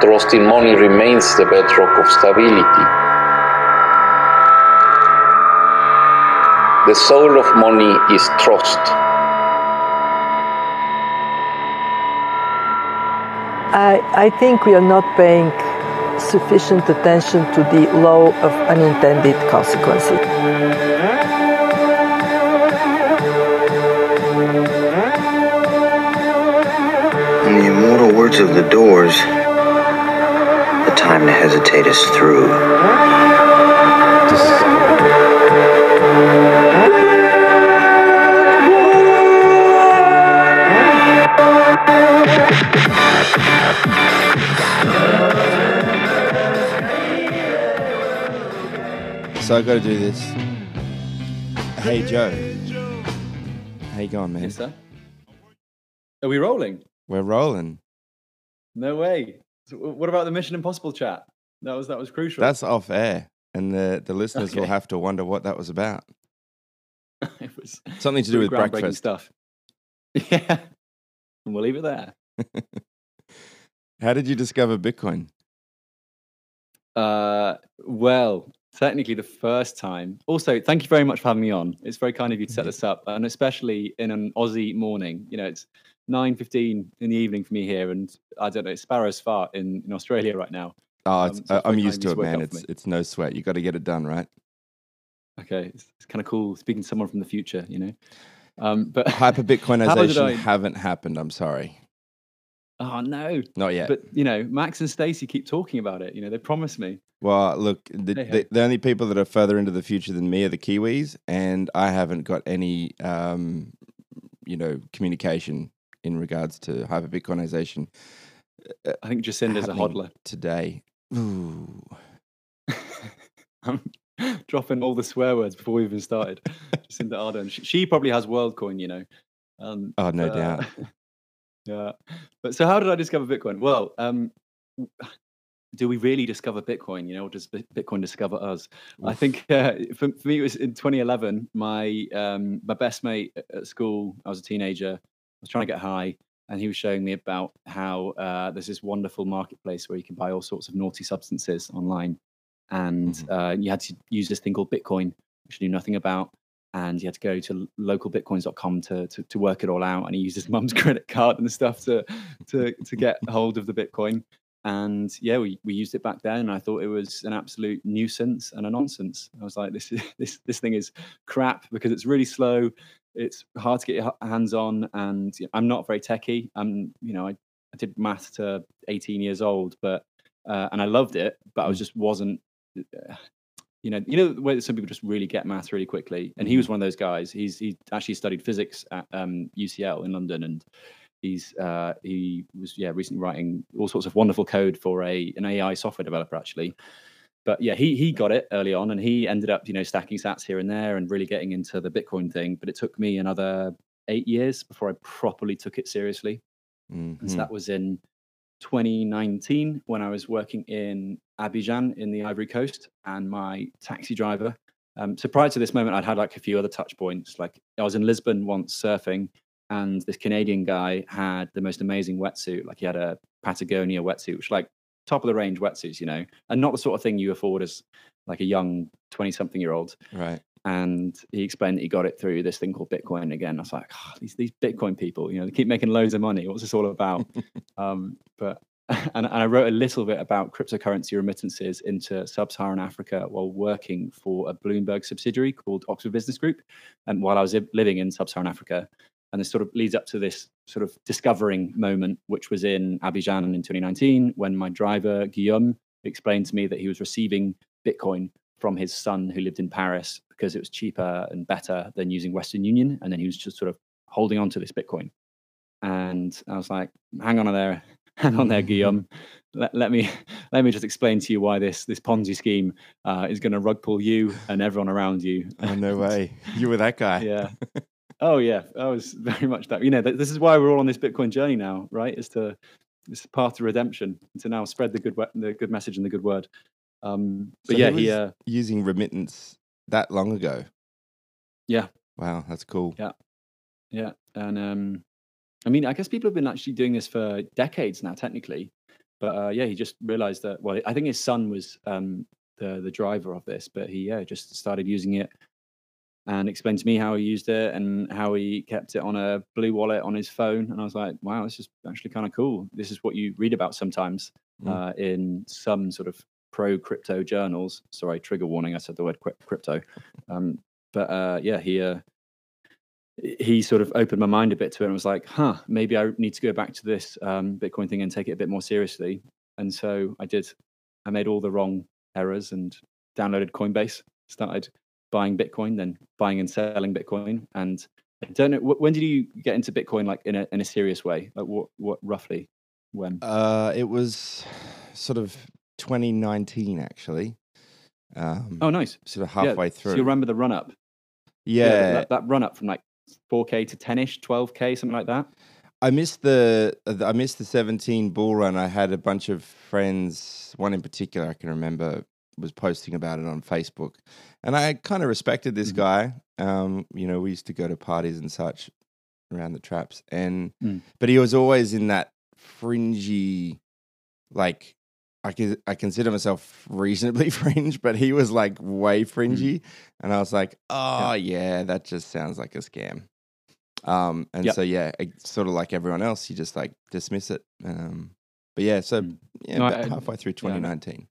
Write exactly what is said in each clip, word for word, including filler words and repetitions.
Trust in money remains the bedrock of stability. The soul of money is trust. I, I think we are not paying sufficient attention to the law of unintended consequences. In the immortal words of the Doors, the time to hesitate is through. So I got to do this. Hey Joe, how you going, man? Yes, sir. Are we rolling? We're rolling. No way. So what about the Mission Impossible chat? That was that was crucial. That's off air, and the the listeners Okay. will have to wonder what that was about. It was Something to do with groundbreaking breakfast. stuff. Yeah, and we'll leave it there. How did you discover Bitcoin? Uh, well, technically the first time. Also, thank you very much for having me on. It's very kind of you to set this up, and especially in an Aussie morning. You know, it's nine fifteen in the evening for me here, and I don't know, it's Sparrow's fart in, in Australia right now. Oh, Um, it's, so it's I- I'm very used kind of to you it, to man. wake up for It's me. it's no sweat. You got to get it done, right? Okay, it's, it's kind of cool speaking to someone from the future, you know. Um, but Hyper how did Bitcoinization I? haven't happened. I'm sorry, Oh no! not yet. But you know, Max and Stacey keep talking about it. You know, they promised me. Well, look, the, Hey, the hey. the only people that are further into the future than me are the Kiwis, and I haven't got any, um, you know, communication in regards to hyper Bitcoinization I think Jacinda's a happening hodler. today. Ooh. I'm dropping all the swear words before we even started. Jacinda Ardern. She, she probably has WorldCoin, you know. Um, Oh, no but, uh, doubt. yeah. But so, how did I discover Bitcoin? Well, um, do we really discover Bitcoin? You know, or does Bi- Bitcoin discover us? I Oof. think uh, for, for me, it was in twenty eleven. My um, my best mate at- at school, I was a teenager. I was trying to get high, and he was showing me about how uh, there's this wonderful marketplace where you can buy all sorts of naughty substances online, and Mhm. uh, you had to use this thing called Bitcoin, which I knew nothing about. And you had to go to local bitcoins dot com to, to to work it all out. And he used his mum's credit card and stuff to to to get hold of the Bitcoin. And yeah, we, we used it back then, and I thought it was an absolute nuisance and a nonsense. I was like, this is this this thing is crap because it's really slow, it's hard to get your h- hands on, and you know, I'm not very techie. I'm you know I, I did math to eighteen years old, but uh, and I loved it, but I was Mm. just wasn't. Uh, you know, you know the way that some people just really get math really quickly, and he was one of those guys. He's he actually studied physics at um, U C L in London, and he's uh, he was yeah recently writing all sorts of wonderful code for a an A I software developer actually. But yeah, he he got it early on, and he ended up you know stacking sats here and there and really getting into the Bitcoin thing. But it took me another eight years before I properly took it seriously, and so Mhm. that was in twenty nineteen when I was working in Abidjan in the Ivory Coast, and my taxi driver. Um, so prior to this moment, I'd had like a few other touch points. Like I was in Lisbon once surfing, and this Canadian guy had the most amazing wetsuit. Like he had a Patagonia wetsuit, which like top of the range wetsuits, you know, and not the sort of thing you afford as like a young twenty something year old. Right. And he explained that he got it through this thing called Bitcoin. Again, I was like, oh, these these Bitcoin people, you know, they keep making loads of money. What's this all about? um, but and, and I wrote a little bit about cryptocurrency remittances into sub-Saharan Africa while working for a Bloomberg subsidiary called Oxford Business Group, and while I was i- living in sub-Saharan Africa. And this sort of leads up to this sort of discovering moment, which was in Abidjan in twenty nineteen, when my driver Guillaume explained to me that he was receiving Bitcoin from his son who lived in Paris because it was cheaper and better than using Western Union. And then he was just sort of holding on to this Bitcoin. And I was like, hang on there, hang on there, Guillaume. Let, let me let me just explain to you why this this Ponzi scheme uh, is going to rug pull you and everyone around you. Oh, no way. You were that guy. Yeah. Oh yeah, I was very much that. You know, th- this is why we're all on this Bitcoin journey now, right? Is to this path to redemption, and to now spread the good we- the good message and the good word. Um, but So yeah, he he was uh, using remittance that long ago. yeah, Wow, that's cool. yeah, yeah, and um, I mean, I guess people have been actually doing this for decades now, technically. but uh, yeah, he just realized that. Well, I think his son was um, the the driver of this, but he yeah just started using it and explained to me how he used it and how he kept it on a blue wallet on his phone. And I was like, wow, this is actually kind of cool. This is what you read about sometimes Mm. uh, in some sort of pro crypto journals. Sorry, trigger warning. I said the word cryp- crypto. Um, but uh, yeah, he uh, he sort of opened my mind a bit to it and was like, huh, maybe I need to go back to this um, Bitcoin thing and take it a bit more seriously. And so I did. I made all the wrong errors and downloaded Coinbase, started buying Bitcoin, then buying and selling Bitcoin. And I don't know, wh- when did you get into Bitcoin, like in a in a serious way? Like what what roughly when? Uh, it was sort of twenty nineteen, actually. Um, Oh, nice. Sort of Yeah. halfway So through. you remember the run up? Yeah, that, that run up from like four K to ten-ish, twelve K, something like that. I missed the I missed the seventeen bull run. I had a bunch of friends, one in particular I can remember was posting about it on Facebook, and I kind of respected this Mhm. guy. Um, you know, we used to go to parties and such around the traps, and Mm. but he was always in that fringy, like I can I consider myself reasonably fringe, but he was like way fringy, and I was like, oh yeah, that just sounds like a scam. Um, and Yep. so yeah, it- sort of like everyone else, you just like dismiss it. Um, but yeah, so Mm. yeah, No, about I- halfway through yeah, twenty nineteen.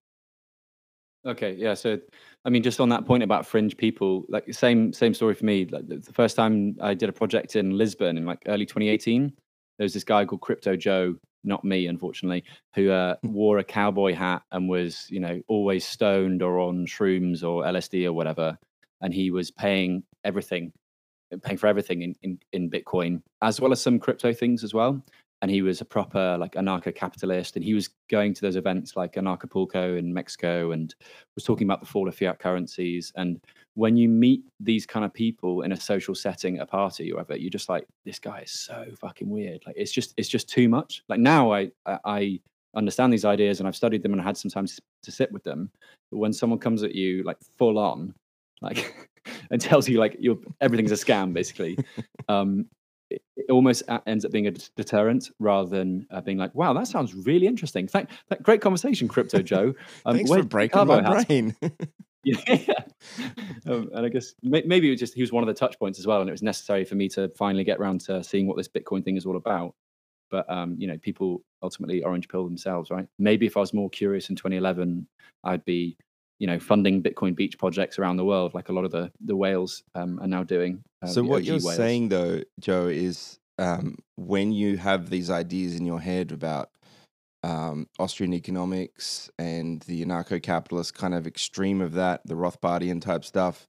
Okay, yeah. So, I mean, just on that point about fringe people, like same same story for me. Like the, the first time I did a project in Lisbon in like early twenty eighteen, there was this guy called Crypto Joe, not me, unfortunately, who uh, wore a cowboy hat and was, you know, always stoned or on shrooms or L S D or whatever, and he was paying everything, paying for everything in in, in Bitcoin as well as some crypto things as well. And he was a proper like anarcho-capitalist, and he was going to those events like Anarchapulco in Mexico, and was talking about the fall of fiat currencies. And when you meet these kind of people in a social setting, at a party or whatever, you're just like, this guy is so fucking weird. Like it's just it's just too much. Like now I I I understand these ideas and I've studied them and I had some time to, to sit with them. But when someone comes at you like full on, like and tells you like you're everything's a scam basically, um, it, it almost a- ends up being a d- deterrent rather than uh, being like, wow, that sounds really interesting. Thank that great conversation, Crypto Joe. Um, Thanks where for did the breaking my carbo hats- brain. Yeah. um, and I guess may- maybe it was just he was one of the touch points as well, and it was necessary for me to finally get around to seeing what this Bitcoin thing is all about. But um, you know, people ultimately orange pill themselves, right? Maybe if I was more curious in twenty eleven, I'd be, you know, funding Bitcoin beach projects around the world, like a lot of the the whales um, are now doing. Uh, So the what O G you're whales. saying though, Joe, is um, when you have these ideas in your head about um, Austrian economics and the anarcho-capitalist kind of extreme of that, the Rothbardian type stuff,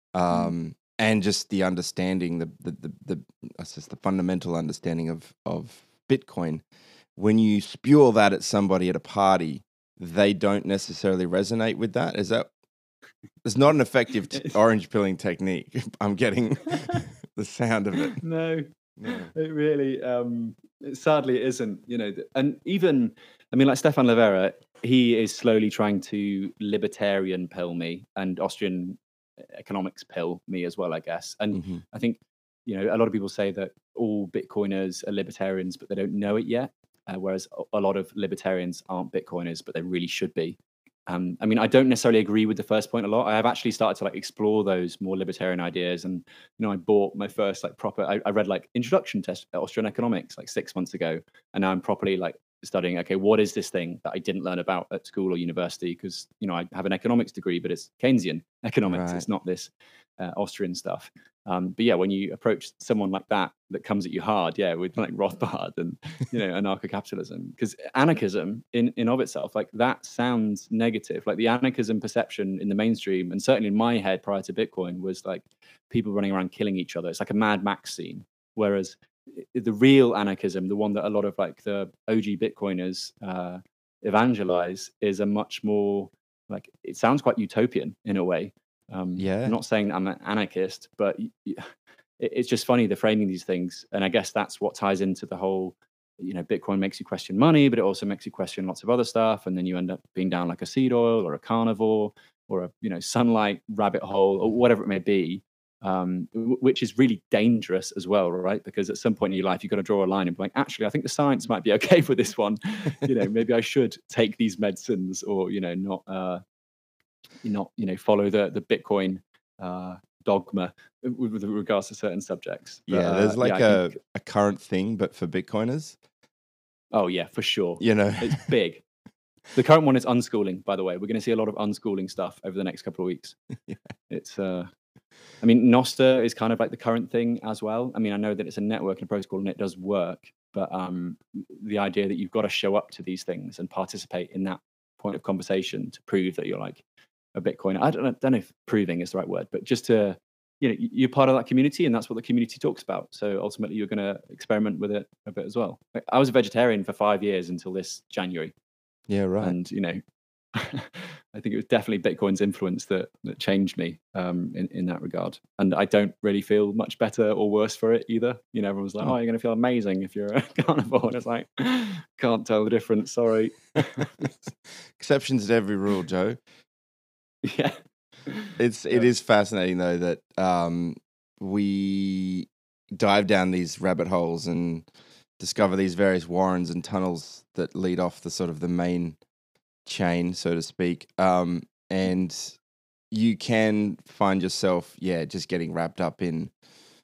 um, and just the understanding, the the the, the I suppose the fundamental understanding of of Bitcoin. When you spew all that at somebody at a party, they don't necessarily resonate with that. Is that? It's not an effective t- orange pilling technique. I'm getting the sound of it. No, No. it really, um, it- sadly, it isn't. You know, th- and even, I mean, like Stefan Livera, he is slowly trying to libertarian pill me and Austrian economics pill me as well, I guess. And Mhm. I think, you know, a lot of people say that all Bitcoiners are libertarians, but they don't know it yet. Uh, whereas a- a lot of libertarians aren't Bitcoiners, but they really should be. Um, I mean, I don't necessarily agree with the first point a lot. I have actually started to like explore those more libertarian ideas, and you know, I bought my first like proper. I, I read like introduction to Austrian economics like six months ago, and now I'm properly like studying. Okay, what is this thing that I didn't learn about at school or university? Because you know, I have an economics degree, but it's Keynesian economics. Right. It's not this uh, Austrian stuff. Um, but yeah, when you approach someone like that that comes at you hard, yeah, with like Rothbard and you know anarcho-capitalism, because anarchism in in of itself, like that sounds negative. Like the anarchism perception in the mainstream, and certainly in my head prior to Bitcoin, was like people running around killing each other. It's like a Mad Max scene. Whereas i- the real anarchism, the one that a lot of like the O G Bitcoiners uh, evangelize, is a much more like it sounds quite utopian in a way. Um, Yeah. I'm not saying I'm an anarchist, but y- y- it- it's just funny the framing these things, and I guess that's what ties into the whole. You know, Bitcoin makes you question money, but it also makes you question lots of other stuff, and then you end up being down like a seed oil or a carnivore or a you know sunlight rabbit hole or whatever it may be. um, w- which is really dangerous as well, right? Because at some point in your life, you've got to draw a line and be like, actually, I think the science might be okay for this one. You know, maybe I should take these medicines, or you know, not uh, not you know, follow the the Bitcoin uh, dogma with, with regards to certain subjects. But, Yeah, uh, there's like yeah, I a, think, a current thing, but for Bitcoiners, oh yeah, for sure, you know. it's big. The current one is unschooling, by the way. We're going to see a lot of unschooling stuff over the next couple of weeks. Yeah. It's, uh, I mean, Nostr is kind of like the current thing as well. I mean, I know that it's a network and a protocol and it does work, but um, the idea that you've got to show up to these things and participate in that point of conversation to prove that you're like a Bitcoiner. I don't, I don't know if proving is the right word, but just to, you know, you're part of that community and that's what the community talks about. So ultimately, you're going to experiment with it a bit as well. Like, I was a vegetarian for five years until this January. Yeah, right. And you know, I think it was definitely Bitcoin's influence that that changed me um, in in that regard. And I don't really feel much better or worse for it either. You know, everyone's like, Oh. "Oh, you're going to feel amazing if you're a carnivore." And it's like, can't tell the difference. Sorry. Exceptions to every rule, Joe. Yeah, It's it Yeah. is fascinating though that um, we dive down these rabbit holes and discover these various warrens and tunnels that lead off the sort of the main chain, so to speak. Um, and you can find yourself, yeah, just getting wrapped up in,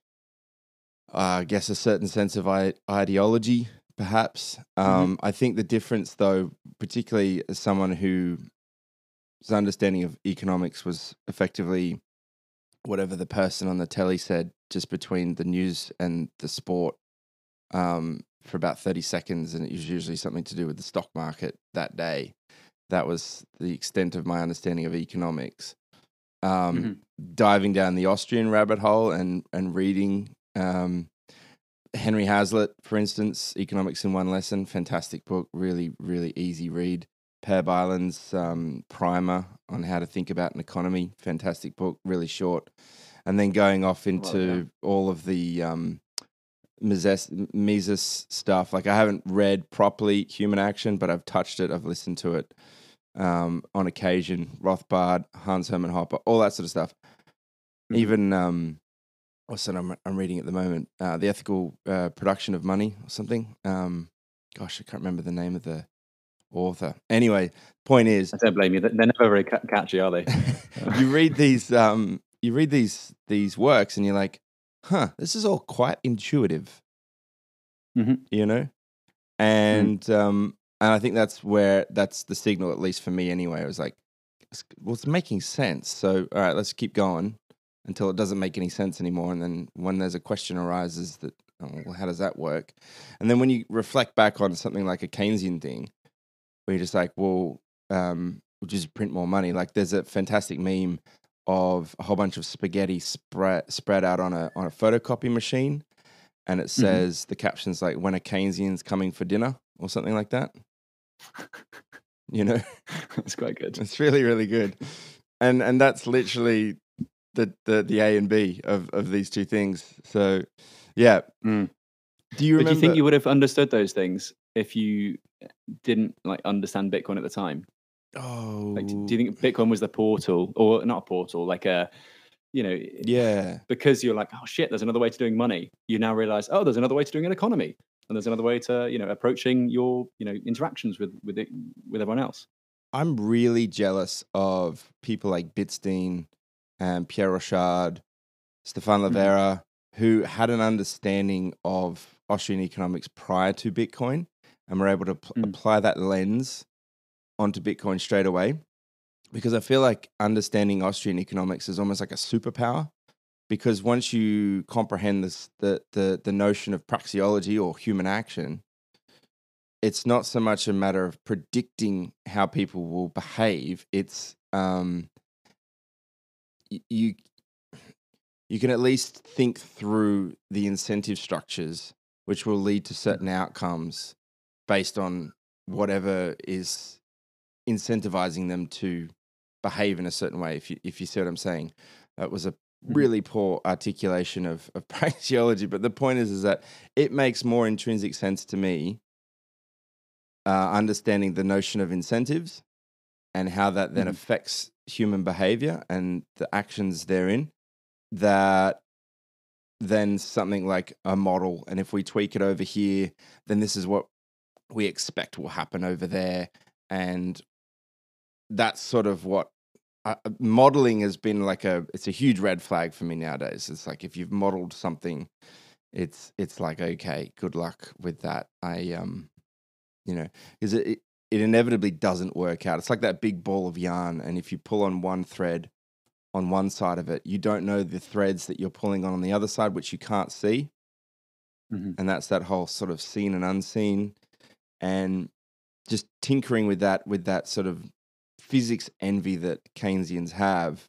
uh, I guess, a certain sense of I- ideology, perhaps. Um, I think the difference, though, particularly as someone whose understanding of economics was effectively whatever the person on the telly said, just between the news and the sport, um, for about thirty seconds, and it was usually something to do with the stock market that day. That was the extent of my understanding of economics. Um, Mhm. Diving down the Austrian rabbit hole and and reading um, Henry Hazlitt, for instance, Economics in One Lesson, fantastic book, really, really easy read. Per Byland's um, Primer on How to Think About an Economy, fantastic book, really short. And then going off into yeah. all of the um, Mises, Mises stuff. Like I haven't read properly Human Action, but I've touched it, I've listened to it um, on occasion. Rothbard, Hans Hermann Hoppe, all that sort of stuff. Mhm. Even um, what's that I'm, I'm reading at the moment? Uh, the Ethical uh, Production of Money or something. Um, gosh, I can't remember the name of the author. Anyway, point is, I don't blame you. They're never very ca- catchy, are they? you read these, um, you read these these works, and you're like, huh, this is all quite intuitive, Mhm. you know, and um, and I think that's where that's the signal, at least for me, anyway. It was like, it's, well, it's making sense. So, all right, let's keep going until it doesn't make any sense anymore. And then when there's a question arises that, oh, well, how does that work? And then when you reflect back on something like a Keynesian thing, where you're just like, well, um, we'll just print more money. Like there's a fantastic meme of a whole bunch of spaghetti spread spread out on a on a photocopy machine, and it says the caption's like, "When a Keynesian's coming for dinner" or something like that. You know, That's quite good. it's really really good, and and that's literally the the the A and B of of these two things. So, yeah. Mm. Do you But remember? do you think you would have understood those things if you didn't like understand Bitcoin at the time? Oh, Like, do you think Bitcoin was the portal, or not a portal, like a, you know, yeah. because you're like, oh shit, there's another way to doing money. You now realize, oh, there's another way to doing an economy, and there's another way to, you know, approaching your, you know, interactions with with it, with everyone else. I'm really jealous of people like Bitstein and Pierre Rochard, Stefan Mhm. Livera, who had an understanding of Austrian economics prior to Bitcoin and were able to pl- Mm. apply that lens onto Bitcoin straight away. Because I feel like understanding Austrian economics is almost like a superpower. Because once you comprehend this, the, the, the notion of praxeology or human action, it's not so much a matter of predicting how people will behave. It's um, y- you you can at least think through the incentive structures, which will lead to certain outcomes based on whatever is incentivizing them to behave in a certain way. If you if you see what I'm saying, that was a really poor articulation of of praxeology. But the point is, is that it makes more intrinsic sense to me. Uh, understanding the notion of incentives and how that then Mhm. affects human behavior and the actions therein, that then something like a model, and if we tweak it over here, then this is what we expect will happen over there. And that's sort of what uh, modeling has been like a, it's a huge red flag for me nowadays. It's like, if you've modeled something, it's, it's like, okay, good luck with that. I, um, you know, because it, it, it inevitably doesn't work out. It's like that big ball of yarn. And if you pull on one thread on one side of it, you don't know the threads that you're pulling on on the other side, which you can't see. Mm-hmm. And that's that whole sort of seen and unseen, and just tinkering with that, with that sort of physics envy that Keynesians have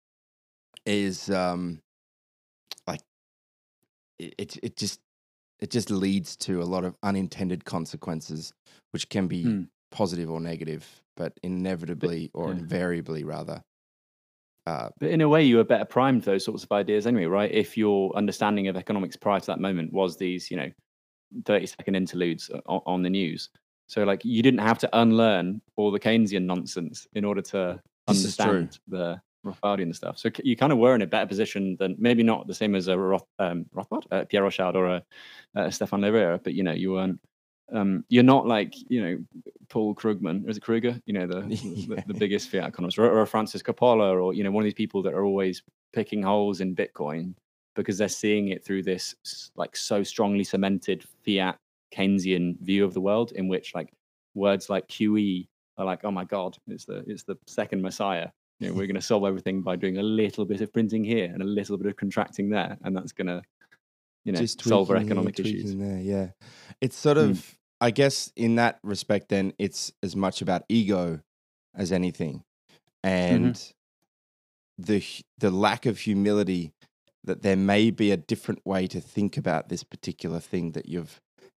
is um, like, it, it, it just, it just leads to a lot of unintended consequences, which can be Mm. positive or negative, but inevitably or yeah. invariably rather. Uh, But in a way, you were better primed for those sorts of ideas anyway, right? If your understanding of economics prior to that moment was these, you know, thirty second interludes on, on the news. So like, you didn't have to unlearn all the Keynesian nonsense in order to This is true. understand the Rothbardian stuff. So c- you kind of were in a better position than, maybe not the same as a Roth, um, Rothbard, uh, Pierre Rochard or a, a Stefan Lever, but you know, you weren't. Um, you're not like, you know, Paul Krugman, or is it Kruger? You know, the Yeah. the, the biggest fiat economist, or, or a Francis Coppola, or you know, one of these people that are always picking holes in Bitcoin because they're seeing it through this s- like so strongly cemented fiat Keynesian view of the world, in which like words like Q E are like, oh my god, it's the it's the second messiah. You know, we're going to solve everything by doing a little bit of printing here and a little bit of contracting there, and that's going to, you know, just solve our tweaking here, economic tweaking issues. there. Yeah, it's sort Mm. of, I guess, in that respect, then it's as much about ego as anything, and the hu- the lack of humility that there may be a different way to think about this particular thing that you've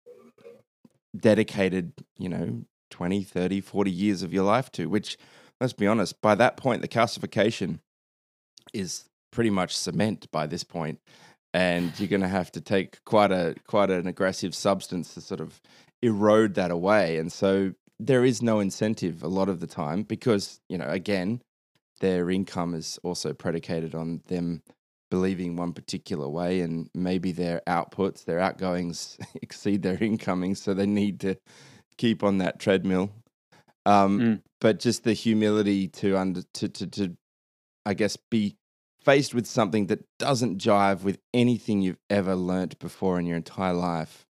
dedicated, you know, twenty, thirty, forty years of your life to, which, let's be honest, by that point, the calcification is pretty much cement by this point, and you're going to have to take quite a quite an aggressive substance to sort of erode that away. And so there is no incentive a lot of the time, because, you know, again, their income is also predicated on them believing one particular way, and maybe their outputs, their outgoings exceed their incomings, so they need to keep on that treadmill. Um, Mm. But just the humility to under to, to to I guess be faced with something that doesn't jive with anything you've ever learnt before in your entire life,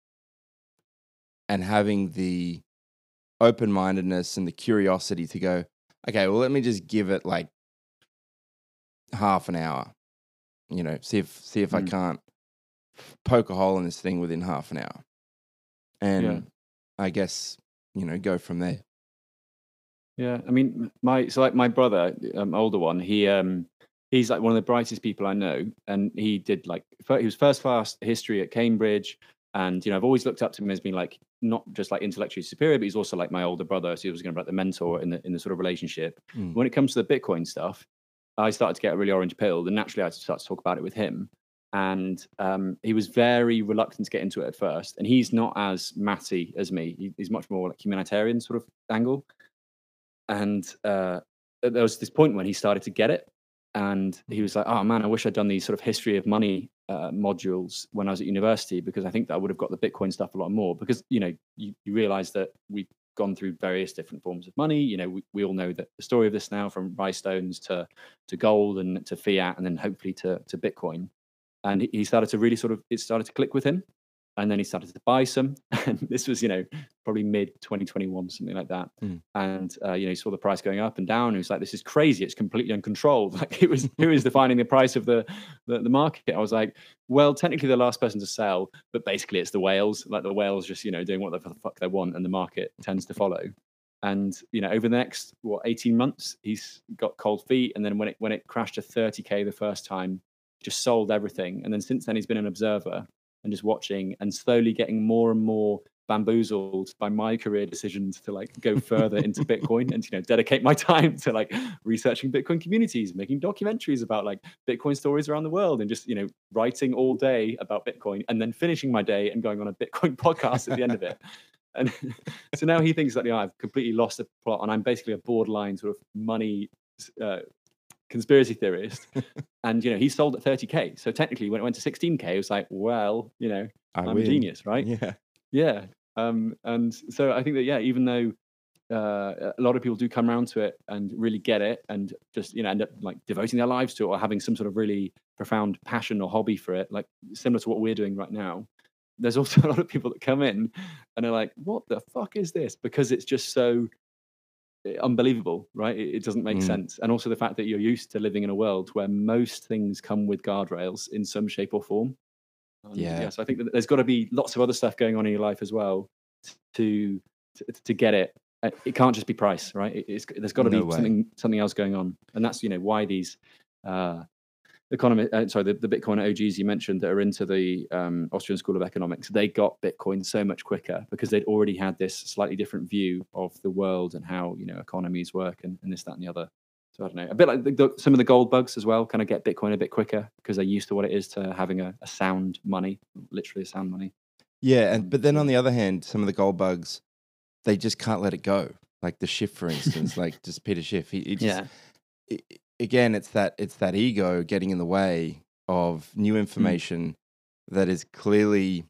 and having the open-mindedness and the curiosity to go, okay, well, let me just give it like half an hour, you know, see if see if I Mm. can't poke a hole in this thing within half an hour, and Yeah. I guess, you know, go from there. Yeah, I mean, my so like my brother, um, older one, he um he's like one of the brightest people I know, and he did like fir- he was first class history at Cambridge, and you know I've always looked up to him as being like not just like intellectually superior, but he's also like my older brother, so he was going to be like the mentor in the in the sort of relationship. Mm. When it comes to the Bitcoin stuff, I started to get really orange pilled, and naturally I started to talk about it with him. And um, he was very reluctant to get into it at first. And he's not as matty as me. He, he's much more like humanitarian sort of angle. And uh, there was this point when he started to get it, and he was like, "Oh man, I wish I'd done these sort of history of money uh, modules when I was at university, because I think that I would have got the Bitcoin stuff a lot more." Because you know, you, you realize that we've gone through various different forms of money. You know, we, we all know that the story of this now, from rye stones to to gold and to fiat, and then hopefully to to Bitcoin. And he he started to really sort of, it started to click with him, and then he started to buy some. And this was, you know, probably mid twenty twenty-one, something like that. Mm. And uh, you know, he saw the price going up and down. And he was like, "This is crazy! It's completely uncontrolled." Like, it was, who is defining the price of the, the the market? I was like, well, technically the last person to sell, but basically it's the whales. Like the whales just, you know, doing what the fuck they want, and the market tends to follow. And you know, over the next what eighteen months, he's got cold feet. And then when it when it crashed to thirty K the first time, just sold everything. And then since then, he's been an observer and just watching, and slowly getting more and more bamboozled by my career decisions to like go further into Bitcoin, and you know, dedicate my time to like researching Bitcoin communities, making documentaries about like Bitcoin stories around the world, and just, you know, writing all day about Bitcoin, and then finishing my day and going on a Bitcoin podcast at the end of it. And so now he thinks that, you know, I've completely lost the plot, and I'm basically a borderline sort of money uh, conspiracy theorist, and you know he sold at thirty K. So technically, when it went to sixteen K, it was like, well, you know, I I'm win. a genius, right? Yeah. Yeah. Um, and so I think that yeah, even though uh, a lot of people do come around to it and really get it, and just you know end up like devoting their lives to it or having some sort of really profound passion or hobby for it, like similar to what we're doing right now. There's also a lot of people that come in and are like, "What the fuck is this?" Because it's just so unbelievable, right? It, it doesn't make Mm. sense. And also the fact that you're used to living in a world where most things come with guardrails in some shape or form. And Yeah. yeah, so I think that there's got to be lots of other stuff going on in your life as well to to, to get it. Uh, It can't just be price, right? It, it's there's got to No be way. something something else going on, and that's you know why these uh, economy, uh, sorry, the, the Bitcoin O Gs you mentioned that are into the um, Austrian School of Economics, they got Bitcoin so much quicker because they'd already had this slightly different view of the world and how you know economies work and, and this, that, and the other. So I don't know, a bit like the, the, some of the gold bugs as well, kind of get Bitcoin a bit quicker because they're used to what it is to having a, a sound money, literally a sound money. Yeah, and Um, but then so- on the other hand, some of the gold bugs, they just can't let it go. Like the Schiff, for instance, like just Peter Schiff. He, he just, Yeah, i- again, it's that it's that ego getting in the way of new information that is clearly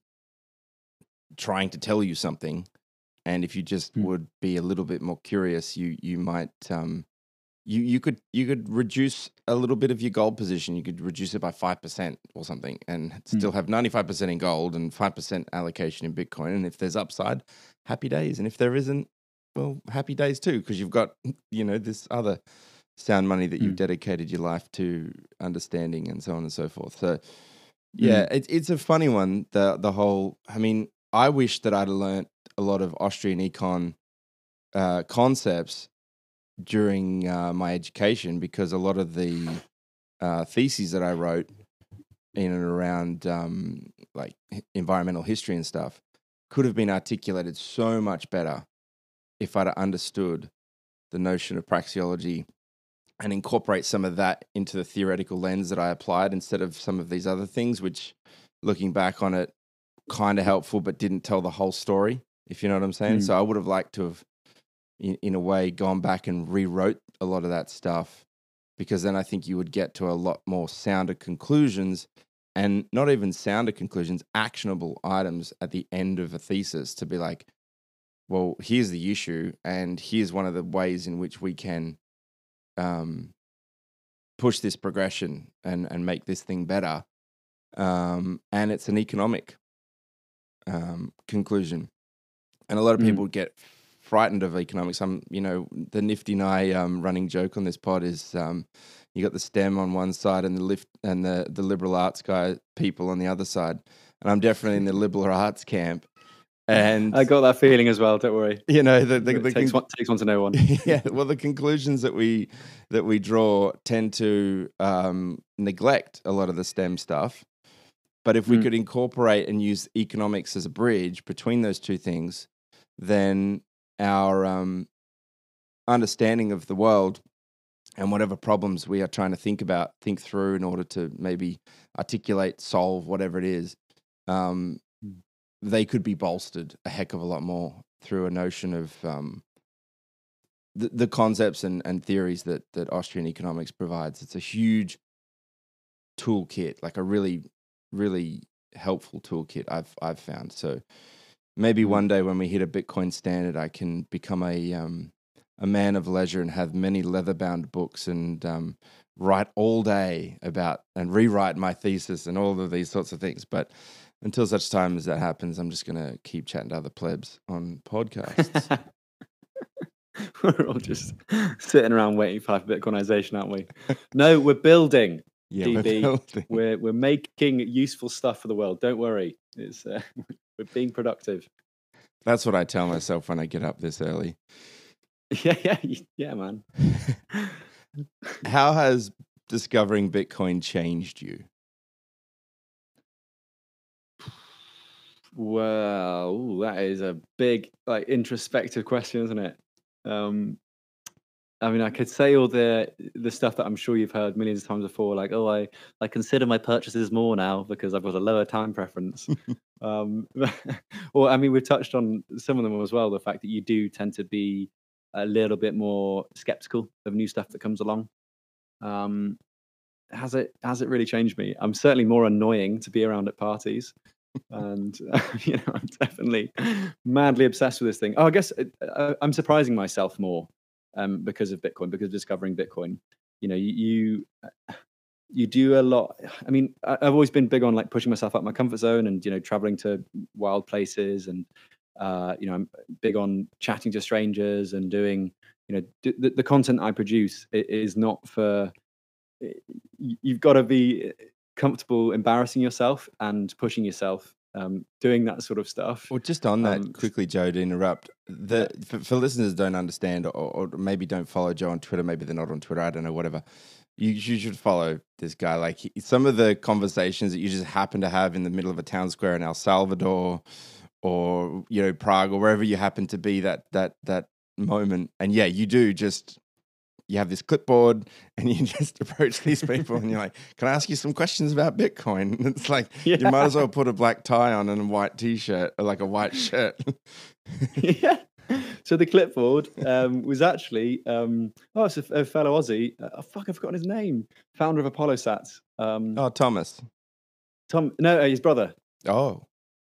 trying to tell you something. And if you just Mm. would be a little bit more curious, you you might um you you could you could reduce a little bit of your gold position. You could reduce it by five percent or something, and still have ninety five percent in gold and five percent allocation in Bitcoin. And if there's upside, happy days. And if there isn't, well, happy days too, because you've got you know this other sound money that you've Mm. dedicated your life to understanding, and so on and so forth. So yeah, it, it's a funny one. The the whole. I mean, I wish that I'd learnt a lot of Austrian econ uh, concepts during uh, my education, because a lot of the uh, theses that I wrote in and around um, like h- environmental history and stuff could have been articulated so much better if I'd understood the notion of praxeology and incorporate some of that into the theoretical lens that I applied instead of some of these other things, which looking back on it, kind of helpful, but didn't tell the whole story, if you know what I'm saying. Mm. So I would have liked to have, in, in a way, gone back and rewrote a lot of that stuff, because then I think you would get to a lot more sounder conclusions, and not even sounder conclusions, actionable items at the end of a thesis to be like, well, here's the issue, and here's one of the ways in which we can um, push this progression and, and make this thing better. Um, and it's an economic um, conclusion. And a lot of Mm. people get frightened of economics. I'm, you know, the Nifty and I um, running joke on this pod is um, you got the STEM on one side and the lift and the, the liberal arts guy people on the other side. And I'm definitely in the liberal arts camp. And I got that feeling as well. Don't worry. you know, the, the, It the takes, con- one, takes one to know one. yeah, well, the conclusions that we that we draw tend to um, neglect a lot of the STEM stuff. But if we Mm. could incorporate and use economics as a bridge between those two things, then our um, understanding of the world and whatever problems we are trying to think about, think through in order to maybe articulate, solve, whatever it is, um, Mm. they could be bolstered a heck of a lot more through a notion of um, the, the concepts and, and theories that, that Austrian economics provides. It's a huge toolkit, like a really, really helpful toolkit I've I've found. So maybe Mm. one day when we hit a Bitcoin standard, I can become a um, a man of leisure and have many leather-bound books and um, write all day about and rewrite my thesis and all of these sorts of things. But until such time as that happens, I'm just going to keep chatting to other plebs on podcasts. We're all just sitting around waiting for like Bitcoinization, aren't we? No, we're building. Yeah, D we're B. building. We're we're making useful stuff for the world. Don't worry. It's uh, we're being productive. That's what I tell myself when I get up this early. Yeah, yeah, yeah, man. How has discovering Bitcoin changed you? Well, ooh, that is a big, like, introspective question, isn't it? Um, I mean, I could say all the the stuff that I'm sure you've heard millions of times before, like, oh, I I consider my purchases more now because I've got a lower time preference. um, or I mean, we've touched on some of them as well. The fact that you do tend to be a little bit more skeptical of new stuff that comes along. Um, has it has it really changed me? I'm certainly more annoying to be around at parties, and you know, I'm definitely madly obsessed with this thing. Oh, I guess uh, I'm surprising myself more um, because of Bitcoin, because of discovering Bitcoin. You know, you. you you do a lot. I mean, I- I've always been big on like pushing myself out my comfort zone and, you know, traveling to wild places. And, uh, you know, I'm big on chatting to strangers and doing, you know, d- the, the content I produce i- is not for, y- you've got to be comfortable embarrassing yourself and pushing yourself, um, doing that sort of stuff. Well, just on that Um, quickly, Joe, to interrupt, the Yeah. for, for listeners who don't understand, or, or maybe don't follow Joe on Twitter, maybe they're not on Twitter, I don't know, whatever. You, you should follow this guy. Like he, some of the conversations that you just happen to have in the middle of a town square in El Salvador, or you know Prague, or wherever you happen to be that that that moment, and yeah, you do just you have this clipboard and you just approach these people and you're like, can I ask you some questions about Bitcoin? And it's like, Yeah. you might as well put a black tie on and a white t-shirt, or like a white shirt. Yeah. So the clipboard um, was actually um, oh, it's a, a fellow Aussie. Uh, oh, fuck, I've forgotten his name. Founder of ApolloSat. Um, Oh, Thomas. Tom, no, uh, his brother, Oh.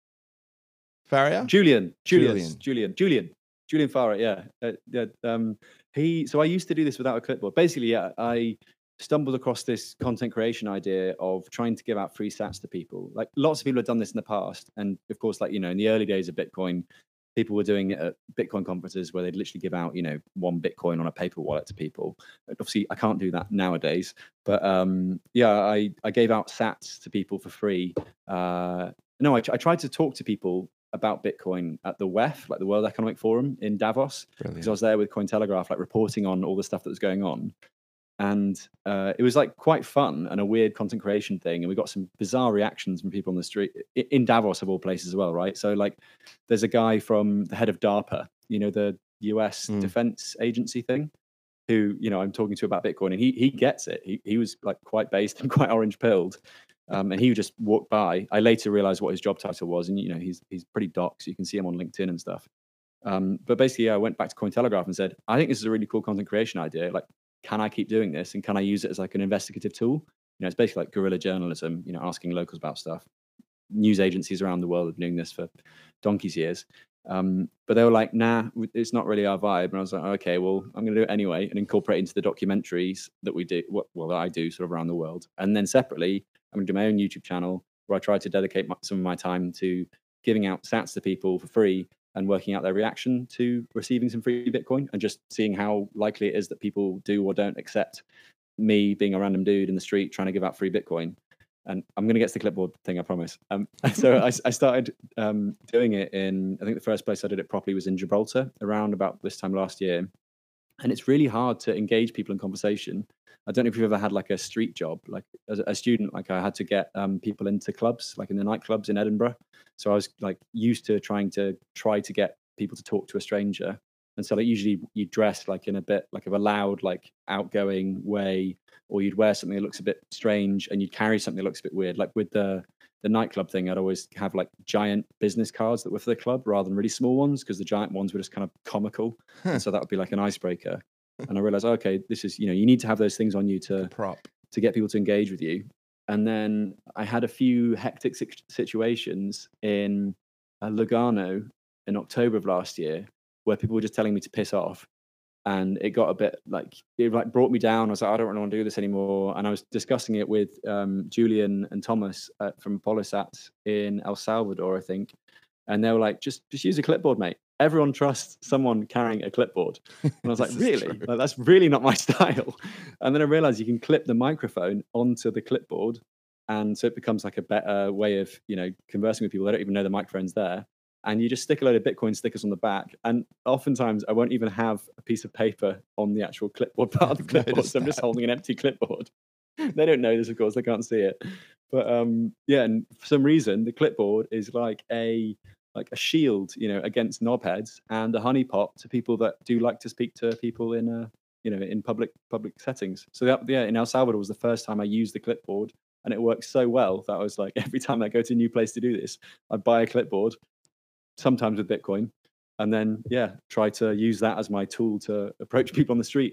Farrier? Julian, Julius, Julian. Julian, Julian, Julian Farrer. Yeah, uh, yeah. Um, he. So I used to do this without a clipboard. Basically, yeah, I stumbled across this content creation idea of trying to give out free sats to people. Like lots of people have done this in the past, and of course, like you know, in the early days of Bitcoin, people were doing it at Bitcoin conferences where they'd literally give out, you know, one Bitcoin on a paper wallet to people. Obviously, I can't do that nowadays, but um, yeah, I I gave out sats to people for free. Uh, no, I, I tried to talk to people about Bitcoin at the W E F, like the World Economic Forum in Davos, because I was there with Cointelegraph, like reporting on all the stuff that was going on. And uh, it was like quite fun and a weird content creation thing. And we got some bizarre reactions from people on the street i- in Davos, of all places, as well, right? So, like, there's a guy from the head of DARPA, you know, the U S Mm. defense agency thing, who, you know, I'm talking to about Bitcoin, and he he gets it. He he was like quite based and quite orange pilled. Um, and he would just walk by. I later realized what his job title was, and you know, he's he's pretty doc, so you can see him on LinkedIn and stuff. Um, but basically, yeah, I went back to Cointelegraph and said, I think this is a really cool content creation idea. Like, can I keep doing this, and can I use it as like an investigative tool? You know, it's basically like guerrilla journalism. You know, asking locals about stuff. News agencies around the world have been doing this for donkey's years. Um, but they were like, nah, w- it's not really our vibe. And I was like, okay, well, I'm going to do it anyway and incorporate it into the documentaries that we do, what, well, that I do sort of around the world. And then separately, I'm going to do my own YouTube channel where I try to dedicate my, some of my time to giving out sats to people for free and working out their reaction to receiving some free Bitcoin, and just seeing how likely it is that people do or don't accept me being a random dude in the street trying to give out free Bitcoin. And I'm going to get to the clipboard thing, I promise. Um, so I, I started um, doing it in, I think the first place I did it properly was in Gibraltar around about this time last year. And it's really hard to engage people in conversation. I don't know if you've ever had like a street job, like as a student, like I had to get um, people into clubs, like in the nightclubs in Edinburgh. So I was like used to trying to try to get people to talk to a stranger. And so like usually you dress like in a bit like of a loud, like outgoing way, or you'd wear something that looks a bit strange, and you'd carry something that looks a bit weird. Like with the the nightclub thing, I'd always have like giant business cards that were for the club rather than really small ones, because the giant ones were just kind of comical. And so that would be like an icebreaker. And I realized, okay, this is, you know, you need to have those things on you to Prop. to get people to engage with you. And then I had a few hectic sit- situations in uh, Lugano in October of last year, where people were just telling me to piss off. And it got a bit like, it like brought me down. I was like, I don't really want to do this anymore. And I was discussing it with um, Julian and Thomas uh, from ApolloSat in El Salvador, I think. And they were like, just just use a clipboard, mate. Everyone trusts someone carrying a clipboard. And I was like, This is really? true. Like, that's really not my style. And then I realized you can clip the microphone onto the clipboard. And so it becomes like a better way of, you know, conversing with people. They don't even know the microphone's there. And you just stick a load of Bitcoin stickers on the back. And oftentimes I won't even have a piece of paper on the actual clipboard part of the I've clipboard. noticed So I'm just that. holding an empty clipboard. They don't know this, of course, they can't see it. But um, yeah, and for some reason, the clipboard is like a like a shield, you know, against knobheads, and a honeypot to people that do like to speak to people in a, you know, in public public settings. So that, yeah, in El Salvador was the first time I used the clipboard, and it worked so well that I was like, every time I go to a new place to do this, I'd buy a clipboard, sometimes with Bitcoin, and then yeah, try to use that as my tool to approach people on the street. And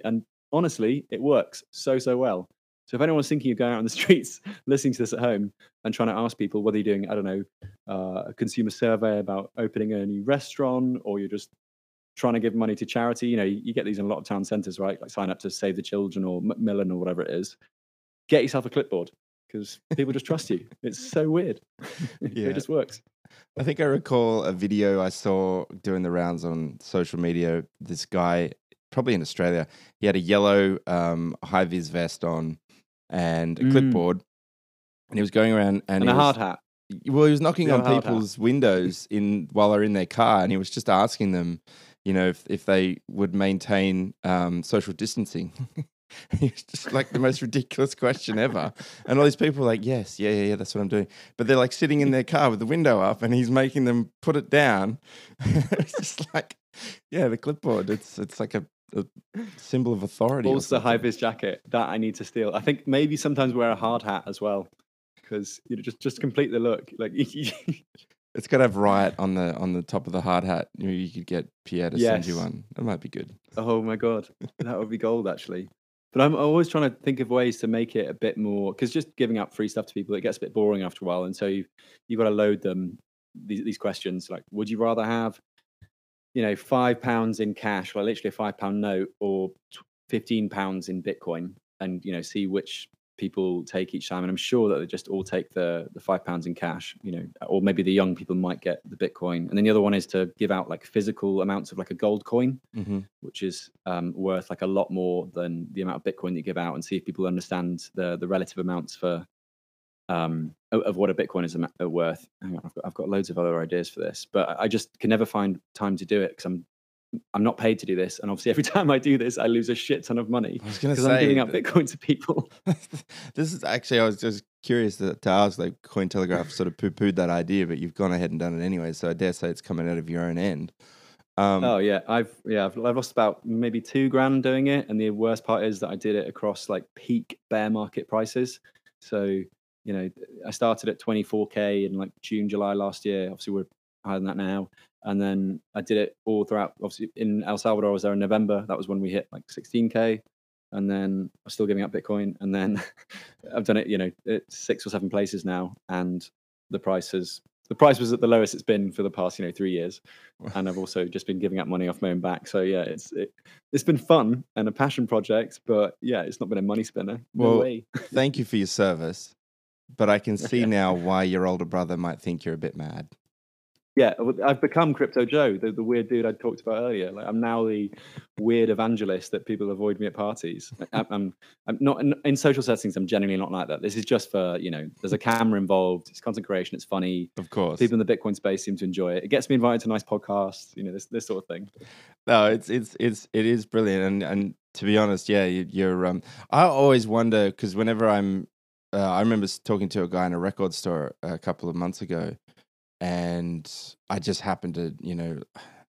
honestly, it works so, so well. So if anyone's thinking of going out on the streets, listening to this at home and trying to ask people whether you're doing, I don't know, uh, a consumer survey about opening a new restaurant, or you're just trying to give money to charity, you know, you, you get these in a lot of town centres, right? Like sign up to Save the Children or Macmillan or whatever it is. Get yourself a clipboard because people just trust you. It's so weird. Yeah. It just works. I think I recall a video I saw doing the rounds on social media. This guy, probably in Australia, he had a yellow um, high-vis vest on and a Mm. clipboard, and he was going around and, And he a was, hard hat. well, he was knocking Yeah, on a hard hat. people's windows in while they're in their car, and he was just asking them, you know, if if they would maintain um, social distancing. It's just like the most ridiculous question ever. And all these people are like, yes, yeah, yeah, yeah, that's what I'm doing. But they're like sitting in their car with the window up and he's making them put it down. It's just like, yeah, the clipboard. It's it's like a, a symbol of authority. or Also, the something. high-vis jacket that I need to steal. I think maybe sometimes wear a hard hat as well because you know just just complete the look. Like It's got to have riot on the on the top of the hard hat. You know, you could get Pierre to send you Yes. one. That might be good. oh my god, that would be gold actually. But I'm always trying to think of ways to make it a bit more because just giving out free stuff to people it gets a bit boring after a while, and so you you've got to load them these these questions like, would you rather have you know five pounds in cash, like literally a five pound note, or tw- fifteen pounds in Bitcoin, and you know see which people take each time. And I'm sure that they just all take the the five pounds in cash, you know, or maybe the young people might get the Bitcoin. And then the other one is to give out like physical amounts of like a gold coin, hmm which is um, worth like a lot more than the amount of Bitcoin that you give out, and see if people understand the the relative amounts for um, of, of what a Bitcoin is am- uh, worth. Hang on, I've got, I've got loads of other ideas for this, but I I just can never find time to do it because I'm I'm not paid to do this, and obviously every time I do this, I lose a shit ton of money I was going to because I'm giving say, out Bitcoin to people. this is actually, I was just curious to, to ask, like Cointelegraph sort of poo-pooed that idea, but you've gone ahead and done it anyway. So I dare say it's coming out of your own end. Um, Oh yeah, I've yeah I've, I've lost about maybe two grand doing it, and the worst part is that I did it across like peak bear market prices. So you know I started at twenty-four K in like June, July last year. Obviously we're higher than that now, and then I did it all throughout. Obviously in El Salvador I was there in November. That was when we hit like sixteen K, and then I'm still giving up Bitcoin, and then I've done it you know at six or seven places now, and the prices. The price was at the lowest it's been for the past, you know, three years, and I've also just been giving up money off my own back. So yeah, it's it, it's been fun and a passion project, but yeah, it's not been a money spinner. No Well, way. thank you for your service, but I can see now why your older brother might think you're a bit mad. Yeah, I've become Crypto Joe, the, the weird dude I talked about earlier. Like I'm now the weird evangelist that people avoid me at parties. I, I'm, I'm not in, in social settings. I'm generally not like that. This is just for you know. There's a camera involved. It's content creation. It's funny. Of course. People in the Bitcoin space seem to enjoy it. It gets me invited to nice podcasts. You know, this this sort of thing. No, it's it's it's it is brilliant, and and to be honest, yeah, you, you're. Um, I always wonder because whenever I'm, uh, I remember s- talking to a guy in a record store a couple of months ago, and I just happened to, you know,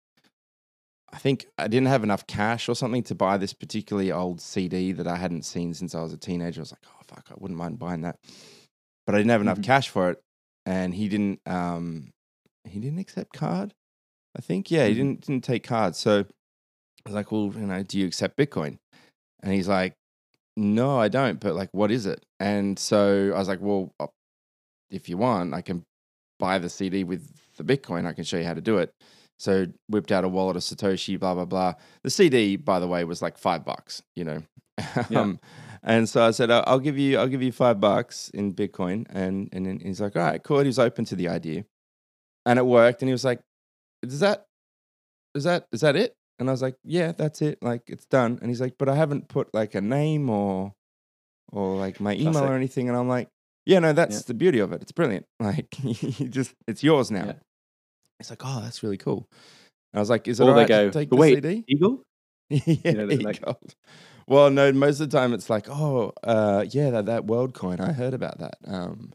I think I didn't have enough cash or something to buy this particularly old C D that I hadn't seen since I was a teenager. I was like, oh fuck, I wouldn't mind buying that, but I didn't have enough Mhm. cash for it, and he didn't. Um, he didn't accept card. I think yeah, he Mhm. didn't didn't take cards. So I was like, well, you know, do you accept Bitcoin? And he's like, no, I don't. But like, what is it? And so I was like, well, uh, if you want, I can buy the C D with the Bitcoin. I can show you how to do it. So whipped out a wallet of Satoshi, blah blah blah. The C D, by the way, was like five bucks. You know, Yeah. um, and so I said, I'll I'll give you, I'll give you five bucks in Bitcoin. And and then he's like, all right, cool. He was open to the idea, and it worked. And he was like, is that, is that, is that it? And I was like, yeah, that's it. Like it's done. And he's like, but I haven't put like a name or, or like my email Classic. or anything. And I'm like, yeah, no, that's Yeah. the beauty of it. It's brilliant. Like you just, it's yours now. Yeah. It's like, oh, that's really cool. And I was like, is it Or all they right go, to take but the wait, C D? Eagle? yeah, You know, they're he like- goes, well, no, most of the time it's like, oh, uh, yeah, that, that WorldCoin. I heard about that. Um,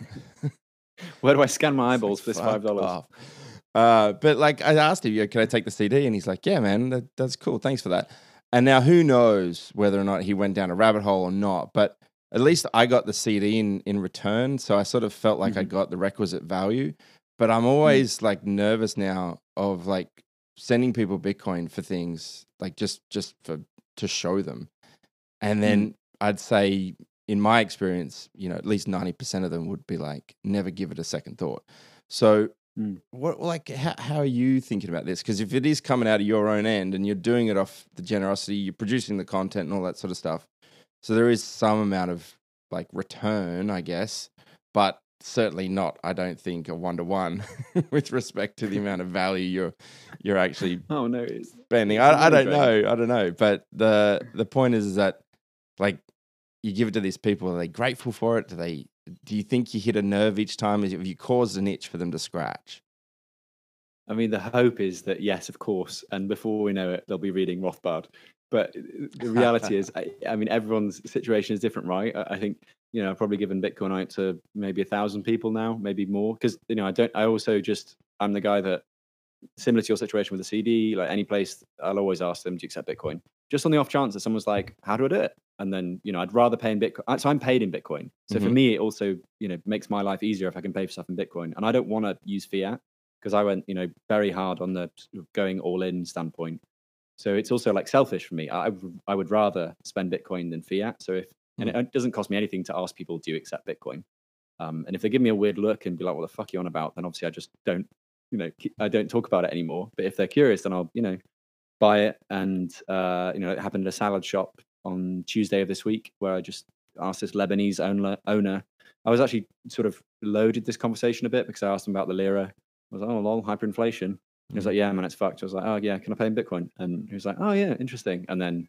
Where do I scan my It's like, eyeballs for this fuck five dollars? off. Uh, but like I asked him, yeah, can I take the C D? And he's like, yeah, man, that, that's cool. Thanks for that. And now who knows whether or not he went down a rabbit hole or not, but at least I got the C D in, in return. So I sort of felt like I Mhm. got the requisite value, but I'm always like nervous now of like sending people Bitcoin for things like just, just for, to show them. and then I'd say, in my experience, you know, at least ninety percent of them would be like, never give it a second thought. So, Mm. what, like, how, how are you thinking about this? Because if it is coming out of your own end and you're doing it off the generosity, you're producing the content and all that sort of stuff, so there is some amount of like return, I guess, but certainly not, I don't think, a one to one with respect to the amount of value you're you're actually Oh no, it's spending. it's I, I money don't drain. know, I don't know, but the the point is, is that like you give it to these people, are they grateful for it? Do they? Do you think you hit a nerve each time? Have you caused an itch for them to scratch? I mean, the hope is that yes, of course, and before we know it, they'll be reading Rothbard. But the reality is, I, I mean, everyone's situation is different, right? I, I think, you know, I've probably given Bitcoin out to maybe a thousand people now, maybe more, because you know, I don't. I also just I'm the guy that, similar to your situation with the C D, like any place, I'll always ask them, do you accept Bitcoin? Just on the off chance that someone's like, how do I do it? And then, you know, I'd rather pay in Bitcoin. So I'm paid in Bitcoin. So for Mhm. me, it also, you know, makes my life easier if I can pay for stuff in Bitcoin. And I don't want to use fiat because I went, you know, very hard on the sort of going all in standpoint. So it's also like selfish for me. I, I would- I would rather spend Bitcoin than fiat. So if, and it, it doesn't cost me anything to ask people, do you accept Bitcoin? Um, and if they give me a weird look and be like, what the fuck are you on about? Then obviously I just don't, you know, keep- I don't talk about it anymore. But if they're curious, then I'll, you know, buy it. And, uh, you know, it happened at a salad shop on Tuesday of this week where I just asked this Lebanese owner, owner. I was actually sort of loaded this conversation a bit because I asked him about the lira. I was like, oh, lol, hyperinflation. And he was like, yeah, man, it's fucked. I was like, oh, yeah, can I pay in Bitcoin? And he was like, oh, yeah, interesting. And then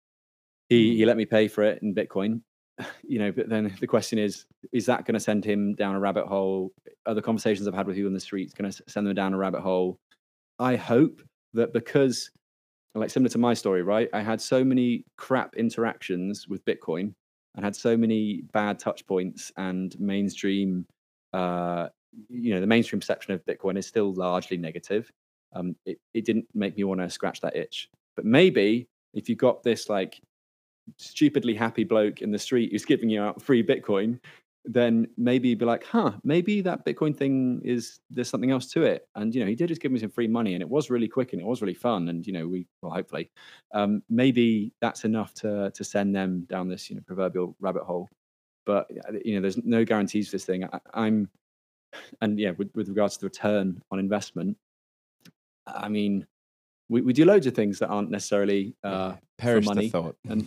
he, he let me pay for it in Bitcoin. You know, but then the question is, is that going to send him down a rabbit hole? Other conversations I've had with you on the streets going to send them down a rabbit hole? I hope that because, like similar to my story, right? I had so many crap interactions with Bitcoin and had so many bad touch points and mainstream, uh, you know, the mainstream perception of Bitcoin is still largely negative. Um, it, it didn't make me want to scratch that itch. But maybe if you got this like stupidly happy bloke in the street who's giving you out free Bitcoin, then maybe you'd be like, huh, maybe that Bitcoin thing is, there's something else to it. And, you know, he did just give me some free money and it was really quick and it was really fun. And, you know, we, well, hopefully, um, maybe that's enough to to send them down this, you know, proverbial rabbit hole. But, you know, there's no guarantees for this thing. I, I'm, and yeah, with, with regards to the return on investment, I mean, we, we do loads of things that aren't necessarily uh, for Perish the money. thought. And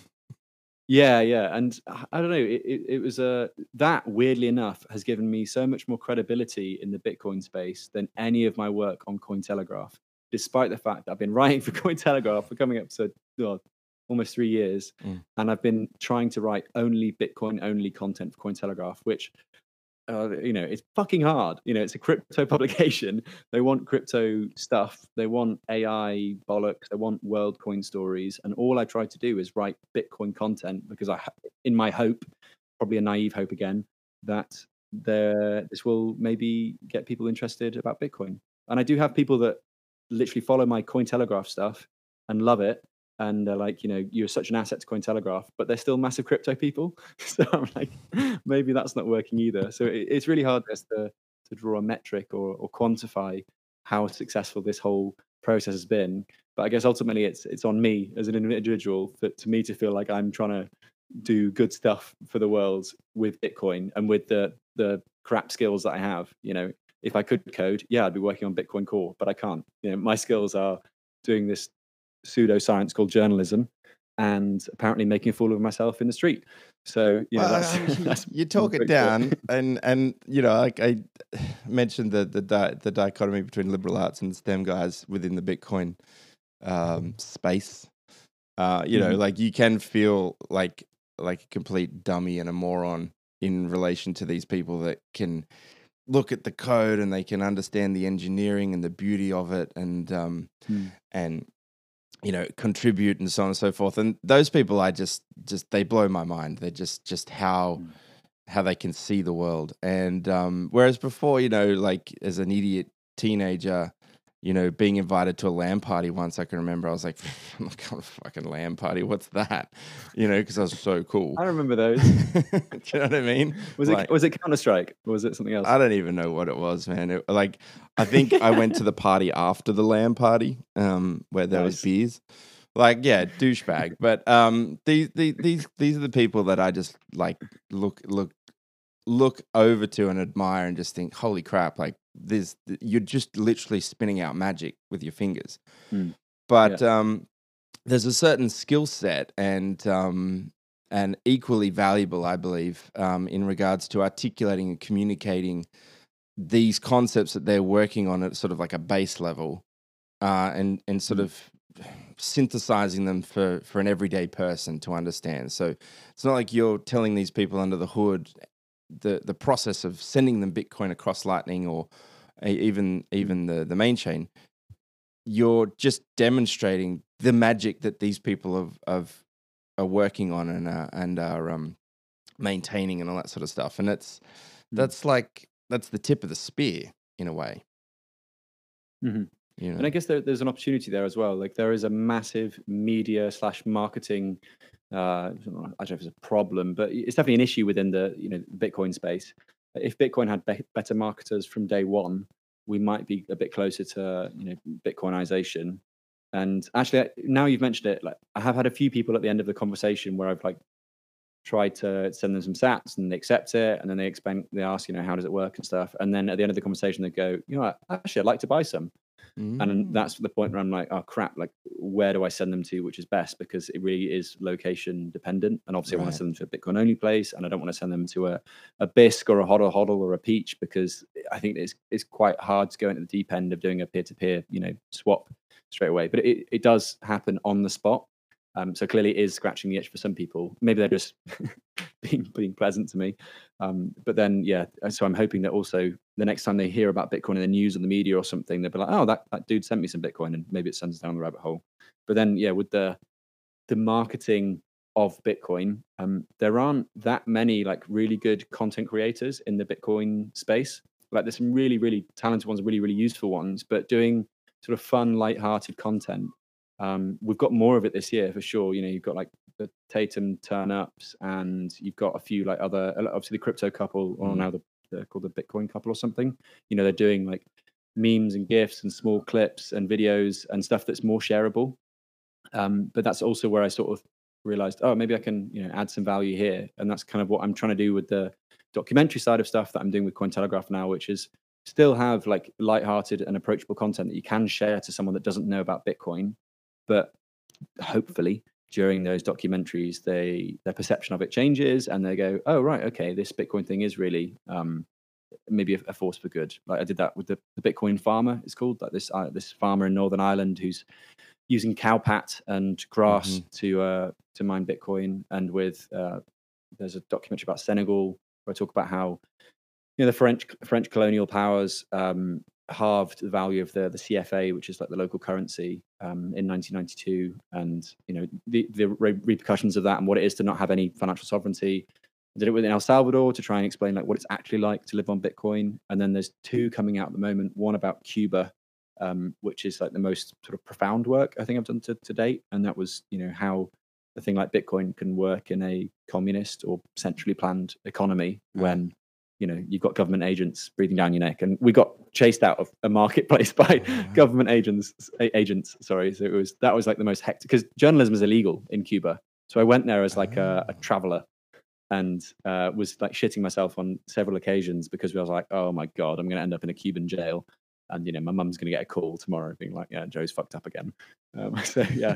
yeah, yeah, and uh, I don't know. It, it, it was a uh, that weirdly enough has given me so much more credibility in the Bitcoin space than any of my work on Cointelegraph. Despite the fact that I've been writing for Cointelegraph for coming up to oh, almost three years, Mm. and I've been trying to write only Bitcoin only content for Cointelegraph, which uh, you know, it's fucking hard. You know, it's a crypto publication. They want crypto stuff. They want A I bollocks. They want WorldCoin stories. And all I try to do is write Bitcoin content because I, in my hope, probably a naive hope again, that there this will maybe get people interested about Bitcoin. And I do have people that literally follow my Cointelegraph stuff and love it. And they're like, you know, you're such an asset to Cointelegraph, but they're still massive crypto people. So I'm like, maybe that's not working either. So it, it's really hard just to, to draw a metric or, or quantify how successful this whole process has been. But I guess ultimately it's it's on me as an individual for, to me to feel like I'm trying to do good stuff for the world with Bitcoin and with the the crap skills that I have. You know, if I could code, yeah, I'd be working on Bitcoin Core, but I can't. You know, my skills are doing this pseudoscience called journalism and apparently making a fool of myself in the street. So, you know, Well, that's, I mean, that's you talk it quick down, bit. and and you know, like I mentioned the the di- the dichotomy between liberal arts and STEM guys within the Bitcoin um, space. Uh, you know, Mhm. like you can feel like like a complete dummy and a moron in relation to these people that can look at the code and they can understand the engineering and the beauty of it, and um, Mm. and you know, contribute and so on and so forth. And those people, I just, just they blow my mind. They're just, just how, Mm. how they can see the world. And um, whereas before, you know, like as an idiot teenager, you know, being invited to a LAN party once, I can remember I was like, I'm not going to a fucking LAN party. What's that? You know, because I was so cool. I remember those. Do you know what I mean? Was Like, it was it Counter Strike or was it something else? I don't even know what it was, man. It, like, I think I went to the party after the LAN party, um, where there was Nice. beers. like yeah, douchebag. But um, these these these these are the people that I just like look look look over to and admire and just think, holy crap! Like this, you're just literally spinning out magic with your fingers. Mm. But Yeah. um, there's a certain skill set and um, and equally valuable, I believe, um, in regards to articulating and communicating these concepts that they're working on at sort of like a base level, uh, and and sort Mm. of synthesizing them for for an everyday person to understand. So it's not like you're telling these people under the hood the the process of sending them Bitcoin across Lightning or a- even even the the main chain. You're just demonstrating the magic that these people have, have are working on and uh, and are um, maintaining and all that sort of stuff. And it's Mm. that's like that's the tip of the spear in a way. Mhm. You know? And I guess there, there's an opportunity there as well. Like there is a massive media slash marketing. Uh, I don't know if it's a problem, but it's definitely an issue within the you know Bitcoin space. If Bitcoin had be- better marketers from day one, we might be a bit closer to you know Bitcoinization. And actually, I- now you've mentioned it, like I have had a few people at the end of the conversation where I've like tried to send them some sats and they accept it, and then they explain, they ask, you know, how does it work and stuff, and then at the end of the conversation they go, you know, what, actually I'd like to buy some. And Mm. that's the point where I'm like, oh crap, like where do I send them to, which is best, because it really is location dependent. And obviously I want Right. to send them to a Bitcoin only place, and I don't want to send them to a, a Bisq or a Hodl Hodl or a Peach, because I think it's it's quite hard to go into the deep end of doing a peer-to-peer, you know, swap straight away. But it, it does happen on the spot. Um, so clearly it is scratching the itch for some people. Maybe they're just being being pleasant to me. Um, but then, yeah, so I'm hoping that also the next time they hear about Bitcoin in the news or the media or something, they'll be like, oh, that, that dude sent me some Bitcoin, and maybe it sends us down the rabbit hole. But then, yeah, with the the marketing of Bitcoin, um, there aren't that many like really good content creators in the Bitcoin space. Like there's some really, really talented ones, really, really useful ones, but doing sort of fun, light-hearted content. Um, we've got more of it this year for sure. You know, you've got like the Tatum turn-ups, and you've got a few like other, obviously the crypto couple, or Mm. now the, they're called the Bitcoin couple or something. You know, they're doing like memes and GIFs and small clips and videos and stuff that's more shareable. Um, but that's also where I sort of realized, oh, maybe I can, you know, add some value here. And that's kind of what I'm trying to do with the documentary side of stuff that I'm doing with Cointelegraph now, which is still have like lighthearted and approachable content that you can share to someone that doesn't know about Bitcoin. But hopefully during those documentaries, they their perception of it changes, and they go, oh, right, okay, this Bitcoin thing is really um, maybe a, a force for good. Like I did that with the, the Bitcoin farmer, it's called, like this uh, this farmer in Northern Ireland who's using cowpat and grass Mhm. to uh, to mine Bitcoin. And with uh, there's a documentary about Senegal where I talk about how you know the French French colonial powers um, halved the value of the the C F A, which is like the local currency, um, in nineteen ninety-two, and you know the the re- repercussions of that and what it is to not have any financial sovereignty. I did it within El Salvador to try and explain like what it's actually like to live on Bitcoin. And then there's two coming out at the moment. One about Cuba, um, which is like the most sort of profound work I think I've done to, to date. And that was, you know, how a thing like Bitcoin can work in a communist or centrally planned economy Right. when, you know, you've got government agents breathing down your neck. And we got chased out of a marketplace by Oh, wow. government agents, a- agents, sorry. So it was, that was like the most hectic, because journalism is illegal in Cuba. So I went there as like a, a traveler, and uh, was like shitting myself on several occasions because I was like, oh my God, I'm going to end up in a Cuban jail. And, you know, my mum's going to get a call tomorrow being like, yeah, Joe's fucked up again. Um, so, yeah.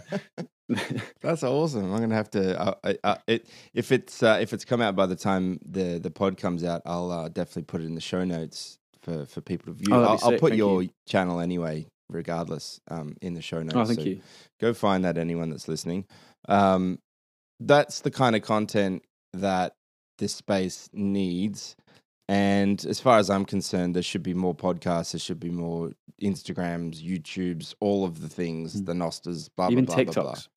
That's awesome. I'm gonna have to. Uh, I, I, it if it's uh, if it's come out by the time the the pod comes out, I'll uh, definitely put it in the show notes for, for people to view. Oh, that'd I'll, be I'll sick. put Thank your you. channel anyway, regardless, um, in the show notes. Oh, thank So you. go find that, anyone that's listening. Um, that's the kind of content that this space needs. And as far as I'm concerned, there should be more podcasts. There should be more Instagrams, YouTubes, all of the things, Mm. the Nosters, blah, Even blah, blah, blah, blah. TikToks.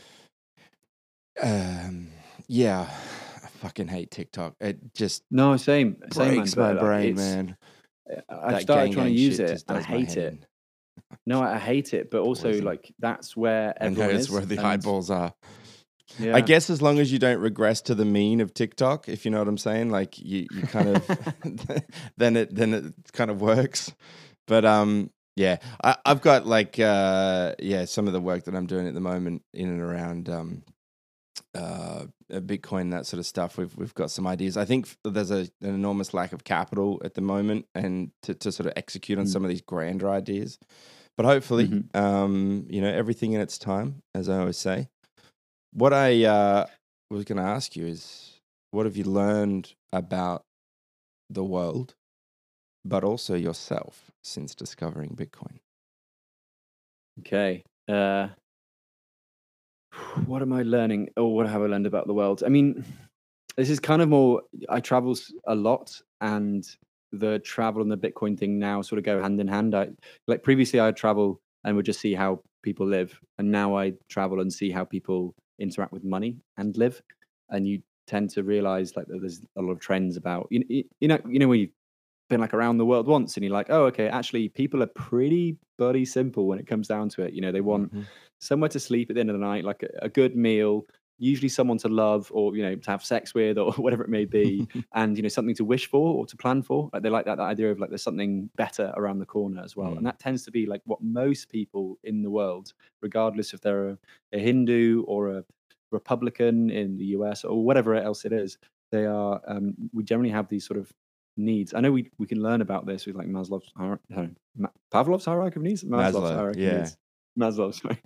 Um, yeah, I fucking hate TikTok. It just No, same, same, man. breaks my But like, brain, it's, man. I've That started gang trying to gang use shit it just and I does my hate head it. in. No, I hate it, but also Poison. like that's where And everyone that's is. where the and, eyeballs are. yeah. I guess as long as you don't regress to the mean of TikTok, if you know what I'm saying, like you, you kind of, then it then it kind of works. But um, Yeah, I, I've got like uh, yeah, some of the work that I'm doing at the moment in and around um, uh, Bitcoin, that sort of stuff. We've we've got some ideas. I think there's a, an enormous lack of capital at the moment, and to, to sort of execute on Mm. some of these grander ideas. But hopefully, Mhm. um, you know, everything in its time, as I always say. What I uh, was going to ask you is, what have you learned about the world, but also yourself since discovering Bitcoin? Okay. Uh, what am I learning? Or what have I learned about the world? I mean, this is kind of more. I travel s- a lot, and the travel and the Bitcoin thing now sort of go hand in hand. I like previously I'd travel and would just see how people live, and now I travel and see how people interact with money and live. And you tend to realize like that there's a lot of trends about you, you you know you know when you've been like around the world once and you're like, oh, okay, actually people are pretty bloody simple when it comes down to it. You know, they want Mm-hmm. somewhere to sleep at the end of the night, like a, a good meal, usually someone to love or, you know, to have sex with or whatever it may be, and, you know, something to wish for or to plan for. Like they like that, that idea of like there's something better around the corner as well. And Mm. that tends to be like what most people in the world, regardless if they're a, a Hindu or a Republican in the U S or whatever else it is, they are, um, we generally have these sort of needs. I know we, we can learn about this with like Maslow's, hier- no, Ma- Pavlov's hierarchy of needs, Maslow's Maslow, hierarchy of yeah. needs, Maslow, sorry.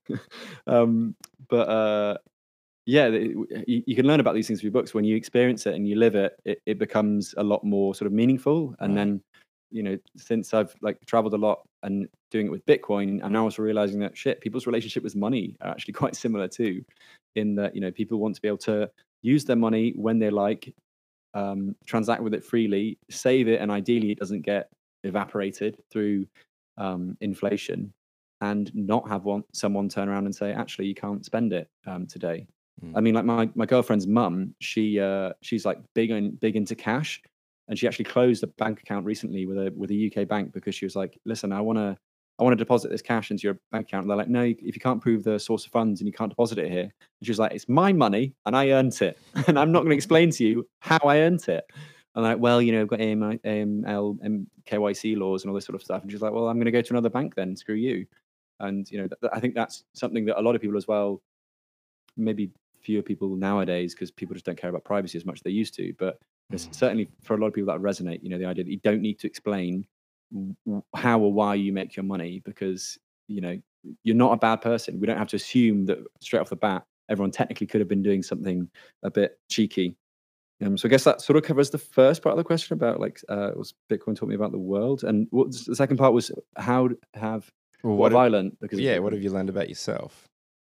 um, but uh, yeah, the- you, you can learn about these things through books. When you experience it and you live it, it, it becomes a lot more sort of meaningful. And Right. then, you know, since I've like traveled a lot and doing it with Bitcoin, I'm now also realizing that shit, people's relationship with money are actually quite similar too, in that, you know, people want to be able to use their money when they like, um, transact with it freely, save it, and ideally it doesn't get evaporated through um, inflation, and not have one someone turn around and say, actually, you can't spend it um, today. I Mm. mean, like my, my girlfriend's mum, she uh, she's like big on big into cash, and she actually closed a bank account recently with a with a U K bank because she was like, listen, I want to I want to deposit this cash into your bank account. And they're like, no, if you can't prove the source of funds and you can't deposit it here. And she was like, it's my money and I earned it. And I'm not going to explain to you how I earned it. And I'm like, well, you know, I've got A M L and K Y C laws and all this sort of stuff. And she's like, well, I'm going to go to another bank then. Screw you. And, you know, th- th- I think that's something that a lot of people as well, maybe fewer people nowadays, because people just don't care about privacy as much as they used to. But it's Mm. certainly for a lot of people that resonate, you know, the idea that you don't need to explain w- w- how or why you make your money because, you know, you're not a bad person. We don't have to assume that straight off the bat, everyone technically could have been doing something a bit cheeky. Um, so I guess that sort of covers the first part of the question about like, uh, was Bitcoin taught me about the world, and what the second part was how have Well, what what? have Have, I learned because of yeah, what Bitcoin? have you learned about yourself?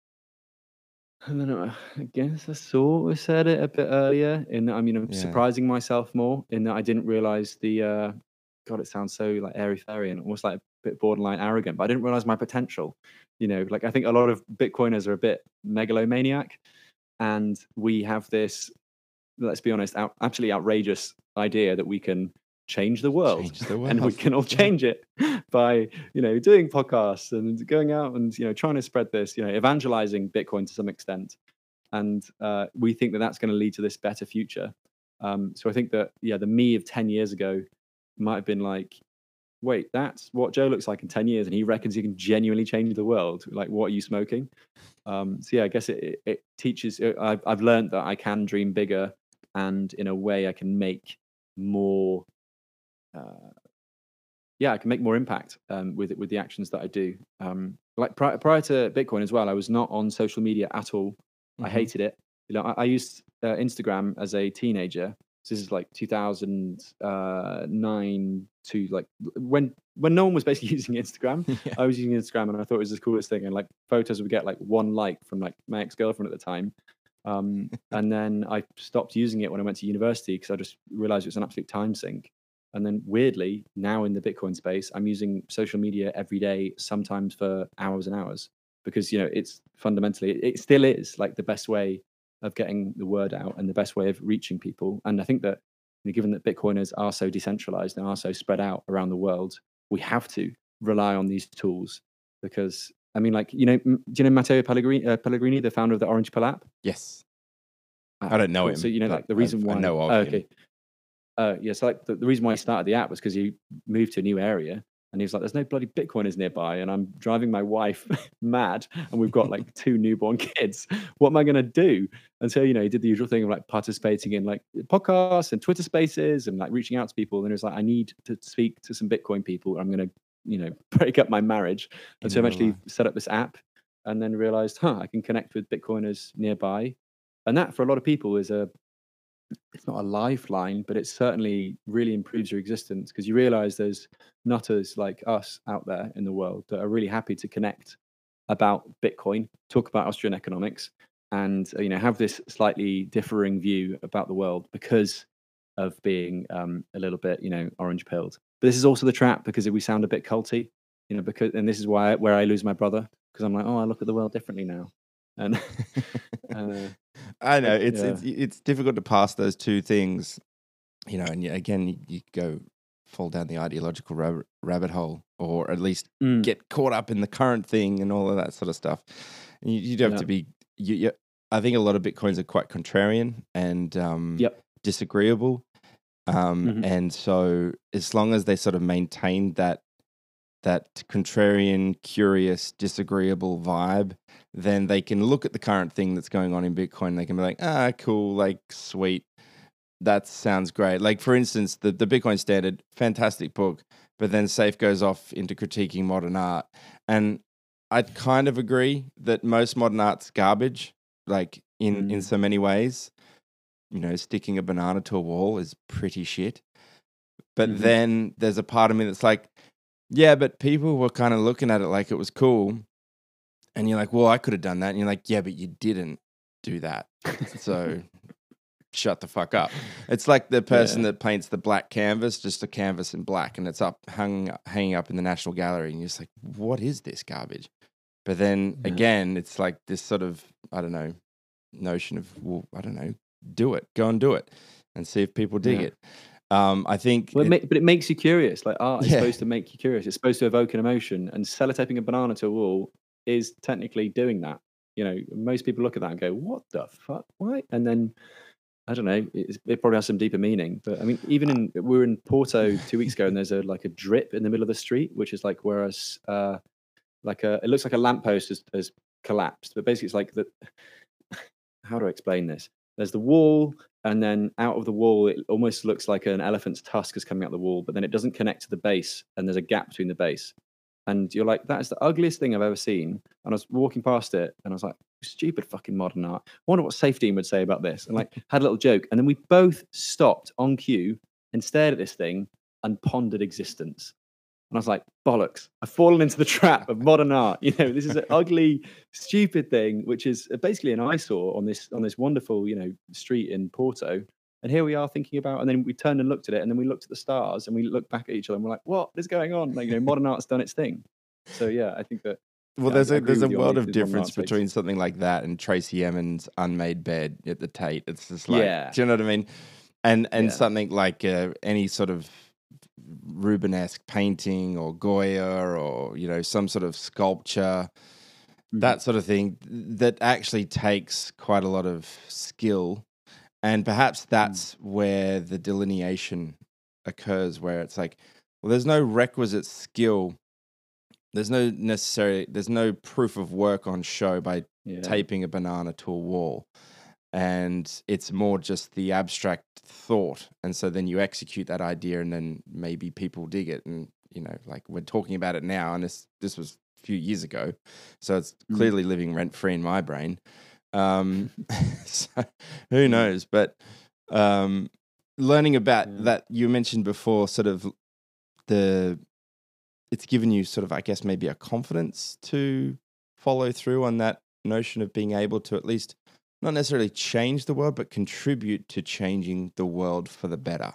I don't know. I guess I sort of said it a bit earlier in that I mean I'm Yeah. surprising myself more in that I didn't realize the uh God, it sounds so like airy fairy and almost like a bit borderline arrogant, but I didn't realize my potential. You know, like I think a lot of Bitcoiners are a bit megalomaniac, and we have this, let's be honest, out, absolutely outrageous idea that we can change the world Change the and we world. can all Yeah. change it by, you know, doing podcasts and going out and, you know, trying to spread this, you know, evangelizing Bitcoin to some extent. And uh, we think that that's going to lead to this better future. Um, so I think that, yeah, the me of ten years ago might have been like, wait, that's what Joe looks like in ten years. And he reckons he can genuinely change the world. Like, what are you smoking? Um, so yeah, I guess it, it, it teaches, uh, I've, I've learned that I can dream bigger, and in a way I can make more, uh, yeah, I can make more impact um, with with the actions that I do. Um, like prior, prior to Bitcoin as well, I was not on social media at all. I Mhm. hated it. You know, I, I used uh, Instagram as a teenager. So this is like two thousand nine to like when when no one was basically using Instagram. Yeah. I was using Instagram and I thought it was the coolest thing. And like photos would get like one like from like my ex girlfriend at the time. Um, and then I stopped using it when I went to university because I just realized it was an absolute time sink. And then weirdly, now in the Bitcoin space, I'm using social media every day, sometimes for hours and hours, because you know it's fundamentally it, it still is like the best way of getting the word out and the best way of reaching people. And I think that you know, given that Bitcoiners are so decentralized and are so spread out around the world, we have to rely on these tools because I mean, like you know, m- do you know Matteo Pellegrini, uh, Pellegrini, the founder of the Orange Pill app? Yes. Ah, I don't know cool. him, So you know, but like the I've, reason I why. know of Oh, him. okay. Uh, yeah, so like the, the reason why he started the app was because he moved to a new area And he was like, there's no bloody Bitcoiners nearby. And I'm driving my wife mad. And we've got like two newborn kids. What am I going to do? And so, you know, he did the usual thing of like participating in like podcasts and Twitter spaces and like reaching out to people. And he was like, I need to speak to some Bitcoin people. I'm going to, you know, break up my marriage. And In so real eventually life. set up this app and then realized, huh, I can connect with Bitcoiners nearby. And that for a lot of people is a, it's not a lifeline, but it certainly really improves your existence because you realize there's nutters like us out there in the world that are really happy to connect about Bitcoin, talk about Austrian economics, and uh, you know have this slightly differing view about the world because of being um, a little bit, you know, orange pilled. But this is also the trap because we sound a bit culty, you know, because and this is why where I lose my brother because I'm like, oh, I look at the world differently now, and uh, I know I, it's yeah. it's it's difficult to pass those two things, you know. And you, again, you, you go fall down the ideological rab- rabbit hole, or at least Mm. get caught up in the current thing and all of that sort of stuff. And you, you'd have Yeah. to be. You, you, I think a lot of Bitcoins are quite contrarian and um, Yep. disagreeable, um, Mhm. and so as long as they sort of maintain that that contrarian, curious, disagreeable vibe, then they can look at the current thing that's going on in Bitcoin. And they can be like, ah, cool, like sweet, that sounds great. Like for instance, the the Bitcoin Standard, fantastic book, but then Saif goes off into critiquing modern art, and I kind of agree that most modern art's garbage, like in in Mm. so many ways. You know, sticking a banana to a wall is pretty shit. But Mhm. then there's a part of me that's like, yeah, but people were kind of looking at it like it was cool. And you're like, well, I could have done that. And you're like, yeah, but you didn't do that. So shut the fuck up. It's like the person Yeah. that paints the black canvas, just a canvas in black, and it's up hung, hanging up in the National Gallery. And you're just like, what is this garbage? But then Yeah. again, it's like this sort of, I don't know, notion of, well, I don't know, do it. Go and do it and see if people dig Yeah. it. Um, I think, Well, it it- ma- but it makes you curious. Like art is Yeah. supposed to make you curious. It's supposed to evoke an emotion, and sellotaping a banana to a wall is technically doing that. You know, most people look at that and go, "What the fuck? Why?" And then I don't know. It's, it probably has some deeper meaning. But I mean, even in we were in Porto two weeks ago, and there's a like a drip in the middle of the street, which is like whereas uh, like a it looks like a lamppost has, has collapsed, but basically it's like the how do I explain this? There's the wall, and then out of the wall, it almost looks like an elephant's tusk is coming out the wall, but then it doesn't connect to the base, and there's a gap between the base. And you're like, that is the ugliest thing I've ever seen. And I was walking past it, and I was like, stupid fucking modern art. I wonder what Safe would say about this. And like, had a little joke. And then we both stopped on cue and stared at this thing and pondered existence. And I was like, bollocks, I've fallen into the trap of modern art. You know, this is an ugly, stupid thing, which is basically an eyesore on this on this wonderful, you know, street in Porto. And here we are thinking about, and then we turned and looked at it, and then we looked at the stars, and we looked back at each other, and we're like, what is going on? Like, you know, modern art's done its thing. So yeah, I think that. well, yeah, there's I a agree there's a with you on world the- of the modern difference art space. between something like that and Tracy Emin's Unmade Bed at the Tate. It's just like, Yeah. do you know what I mean? And and Yeah. something like uh, any sort of Rubenesque painting or Goya or you know some sort of sculpture, Mhm. that sort of thing that actually takes quite a lot of skill, and perhaps that's where the delineation occurs, where it's like, well, there's no requisite skill. There's no necessary, there's no proof of work on show by Yeah. taping a banana to a wall. And it's more just the abstract thought. And so then you execute that idea and then maybe people dig it. And, you know, like we're talking about it now, and this this was a few years ago. So it's Mm. clearly living rent free in my brain. Um, so who knows? But um, learning about Yeah. that, you mentioned before, sort of the, it's given you sort of, I guess, maybe a confidence to follow through on that notion of being able to at least not necessarily change the world, but contribute to changing the world for the better.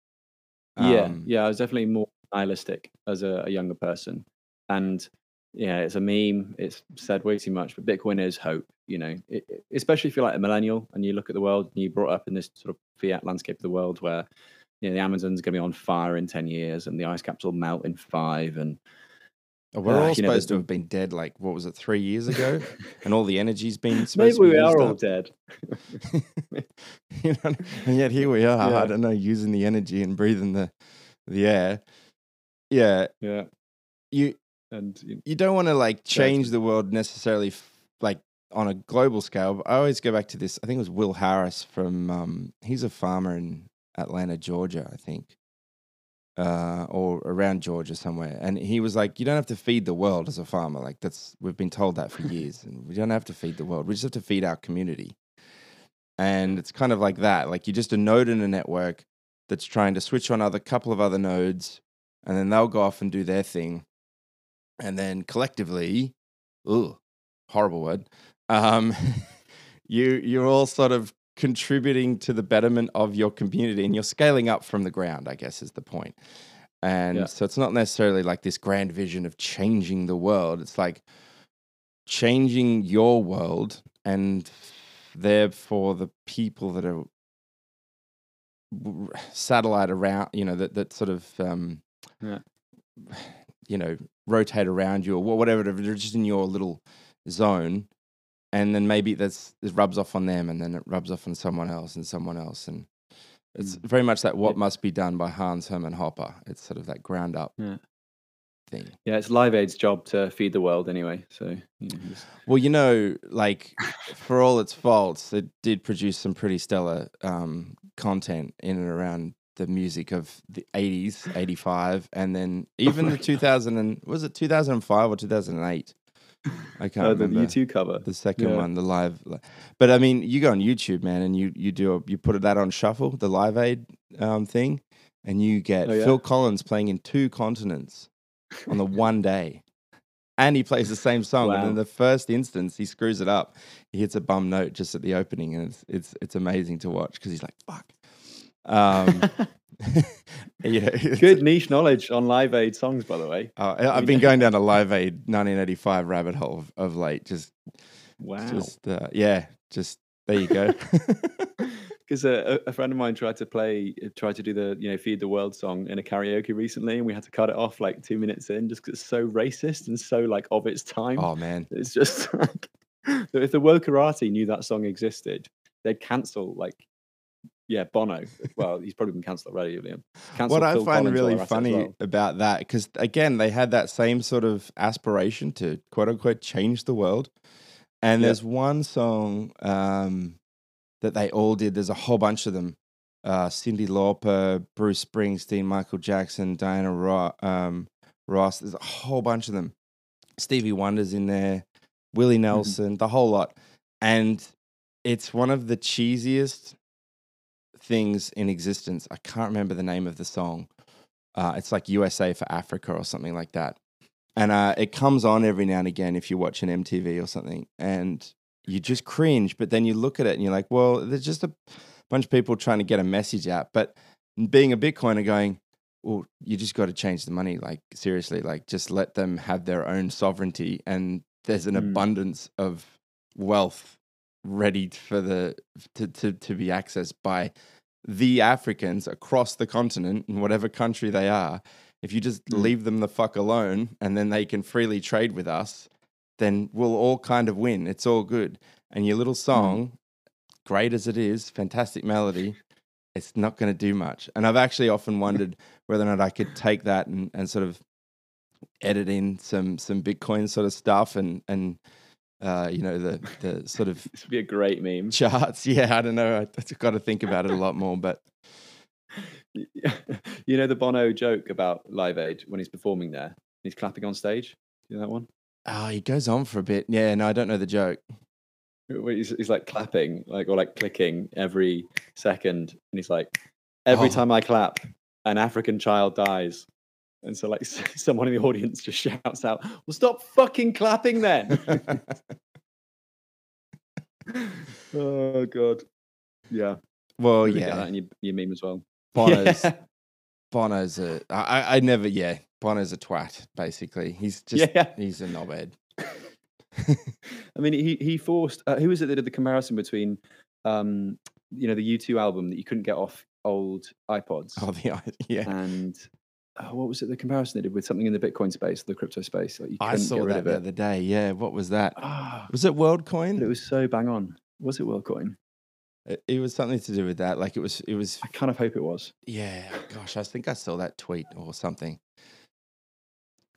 Yeah, Um, yeah, I was definitely more nihilistic as a, a younger person, and yeah, it's a meme. It's said way too much, but Bitcoin is hope. You know, it, it- especially if you're like a millennial and you look at the world and you brought up in this sort of fiat landscape of the world where you know the Amazon's going to be on fire in ten years and the ice caps will melt in five, and We're Uh, all you know, supposed the- to have been dead, like, what was it, three years ago? And all the energy's been supposed maybe to be we used are all up. dead. You know, and yet here we are, Yeah. I don't know, using the energy and breathing the the air. Yeah, Yeah, you And you- you don't want to like change the world necessarily, f- like on a global scale. But I always go back to this. I think it was Will Harris from. Um, he's a farmer in Atlanta, Georgia, I think, uh, or around Georgia somewhere. And he was like, "You don't have to feed the world as a farmer. Like that's we've been told that for years, and we don't have to feed the world. We just have to feed our community." And it's kind of like that. Like you're just a node in a network that's trying to switch on other couple of other nodes, and then they'll go off and do their thing. And then collectively, ooh, horrible word. Um, you you're all sort of contributing to the betterment of your community, and you're scaling up from the ground, I guess, is the point. And Yeah. so it's not necessarily like this grand vision of changing the world. It's like changing your world, and therefore the people that are w- satellite around, you know, that that sort of um, Yeah. you know, rotate around you or wha- whatever, they're just in your little zone, and then maybe that's it rubs off on them, and then it rubs off on someone else and someone else, and it's Mm. very much that "What Yeah. Must Be Done" by Hans Hermann Hoppe. It's sort of that ground up Yeah. thing. Yeah, it's Live Aid's job to feed the world anyway. So, you know, just- Well, you know, like for all its faults, it did produce some pretty stellar um, content in and around the music of the eighties, eighty-five, and then even my the two thousand and was it two thousand five or two thousand eight? I can't oh, the remember. U two cover. The second Yeah. one, the live, li- but I mean, you go on YouTube, man, and you you do a, you put that on shuffle, the Live Aid um, thing, and you get Oh, yeah? Phil Collins playing in two continents on the one day, and he plays the same song. And Wow. in the first instance, he screws it up. He hits a bum note just at the opening, and it's it's it's amazing to watch because he's like, "Fuck." Um, yeah, it's- Good niche knowledge on Live Aid songs, by the way. Uh, I- I've been going down a Live Aid nineteen eighty-five rabbit hole of, of late. Just, Wow. just uh, yeah, just there you go. Because a, a friend of mine tried to play, tried to do the, you know, Feed the World song in a karaoke recently, and we had to cut it off like two minutes in just because it's so racist and so like of its time. Oh man, It's just like, if the Wokarati knew that song existed, they'd cancel like, yeah, Bono. Well, he's probably been cancelled already, Liam. Cancel what I Phil find Collins really while we're at it as funny well. about that, because again, they had that same sort of aspiration to quote unquote change the world. And Yeah. there's one song um, that they all did. There's a whole bunch of them. Uh, Cyndi Lauper, Bruce Springsteen, Michael Jackson, Diana Ro- um, Ross. There's a whole bunch of them. Stevie Wonder's in there, Willie Nelson, the whole lot. And it's one of the cheesiest things in existence. I can't remember the name of the song. Uh, it's like U S A for Africa or something like that. And uh, it comes on every now and again if you're watching M T V or something, and you just cringe. But then you look at it and you're like, well, there's just a bunch of people trying to get a message out. But being a Bitcoiner going, well, you just got to change the money. Like, seriously, like just let them have their own sovereignty. And there's an Mm. abundance of wealth ready for the to, to, to be accessed by the Africans across the continent in whatever country they are. If you just Mm. leave them the fuck alone and then they can freely trade with us, then we'll all kind of win. It's all good. And your little song, great as it is, fantastic melody, it's not going to do much. And I've actually often wondered whether or not I could take that and, and sort of edit in some some Bitcoin sort of stuff and and uh, you know the the sort of This would be a great meme. charts. Yeah, I don't know. I, I've got to think about it a lot more. But You know the Bono joke about Live Aid when he's performing there? He's clapping on stage. You know that one? oh, he goes on for a bit. Yeah, no, I don't know the joke. Where He's, he's like clapping, like or like clicking every second, and he's like, every Oh. time I clap, an African child dies. And so, like, someone in the audience just shouts out, "Well, stop fucking clapping then!" Oh god, yeah. Well, Maybe get yeah, that in your, your meme as well. Bono's Yeah. Bono's a. I, I I never. Yeah, Bono's a twat. Basically, he's just Yeah. he's a knobhead. I mean, he he forced. Uh, who was it that did the comparison between, um, you know, the U two album that you couldn't get off old iPods, Oh, the yeah. and oh, what was it? The comparison they did with something in the Bitcoin space, the crypto space. Like you I couldn't saw get rid that of the it. other day. Yeah, what was that? Ah, Was it but it WorldCoin? was so bang on. Was it WorldCoin? It, it was something to do with that. Like it was. It was. I kind of hope it was. Yeah. Gosh, I think I saw that tweet or something.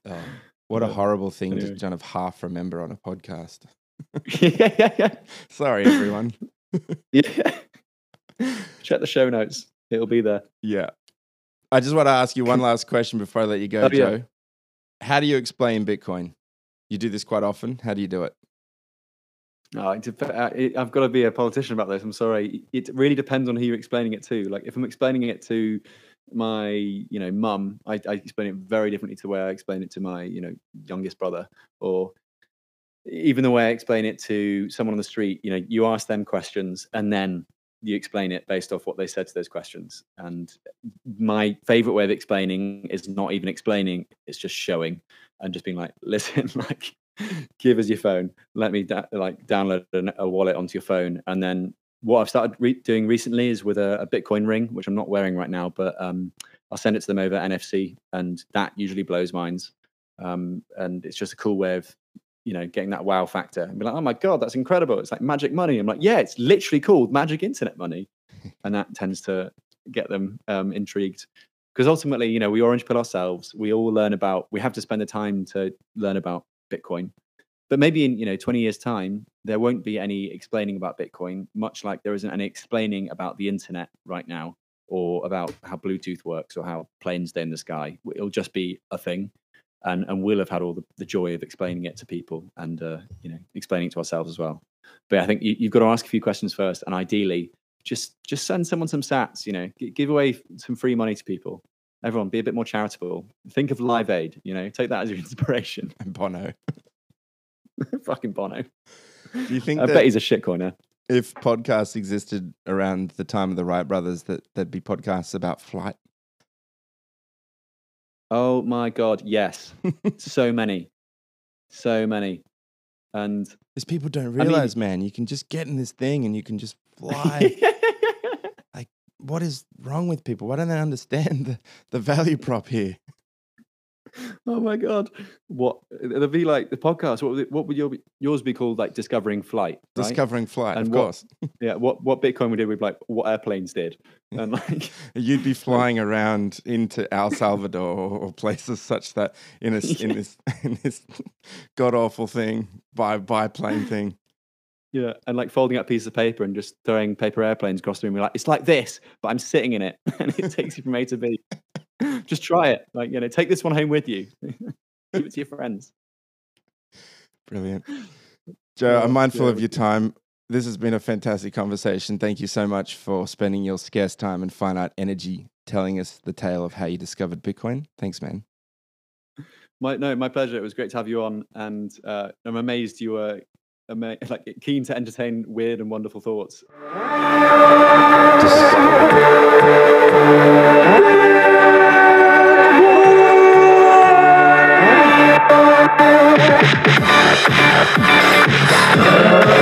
Oh, what a But horrible thing to anyway. kind of half remember on a podcast. yeah, yeah, yeah. Sorry, everyone. Yeah. Check the show notes. It'll be there. Yeah. I just want to ask you one last question before I let you go, Oh, yeah. Joe. How do you explain Bitcoin? You do this quite often. How do you do it? No, it dep- uh, it, I've got to be a politician about this. I'm sorry. It really depends on who you're explaining it to. Like, if I'm explaining it to my, you know, mum, I, I explain it very differently to the way I explain it to my, you know, youngest brother, or even the way I explain it to someone on the street. You know, you ask them questions and then you explain it based off what they said to those questions. And my favorite way of explaining is not even explaining; it's just showing and just being like, "Listen, like." Give us your phone. Let me da- like download a, a wallet onto your phone, and then what I've started re- doing recently is with a, a Bitcoin ring, which I'm not wearing right now, but um, I'll send it to them over N F C, and that usually blows minds. Um, and it's just a cool way of, you know, getting that wow factor and be like, oh my god, that's incredible! It's like magic money. I'm like, yeah, it's literally called magic internet money, and that tends to get them um, intrigued. Because ultimately, you know, we orange pill ourselves. We all learn about. We have to spend the time to learn about Bitcoin, but maybe in, you know, twenty years time there won't be any explaining about Bitcoin, much like there isn't any explaining about the internet right now, or about how Bluetooth works, or how planes stay in the sky. It'll just be a thing, and and we'll have had all the, the joy of explaining it to people, and uh, you know, explaining it to ourselves as well. But I think you, you've got to ask a few questions first, and ideally just just send someone some sats, you know, g- give away some free money to people. Everyone, be a bit more charitable. Think of Live Aid, you know, take that as your inspiration. And Bono. Fucking Bono. Do you think I that bet he's a shitcoiner. if podcasts existed around the time of the Wright brothers, that there'd be podcasts about flight? Oh my God, yes. So many. So many. And Because people don't I mean- realize, man, you can just get in this thing and you can just fly. What is wrong with people? Why don't they understand the, the value prop here? Oh my God. What it'll be like the podcast. What would, it, what would your, yours be called? Like Discovering Flight, right? Discovering flight, And of what- course. Yeah. What what Bitcoin we did with like what airplanes did, and like You'd be flying around into El Salvador or places such that in a, in Yeah. this in this god awful thing, bi biplane thing. yeah, and like folding up pieces of paper and just throwing paper airplanes across the room. We're like, it's like this, but I'm sitting in it, and it takes you from A to B. Just try it. Like, you know, take this one home with you. Give it to your friends. Brilliant. Joe, Yeah, I'm mindful yeah, of your time. This has been a fantastic conversation. Thank you so much for spending your scarce time and finite energy telling us the tale of how you discovered Bitcoin. Thanks, man. My no, my pleasure. It was great to have you on, and uh, I'm amazed you were ama- like keen to entertain weird and wonderful thoughts. Discovery.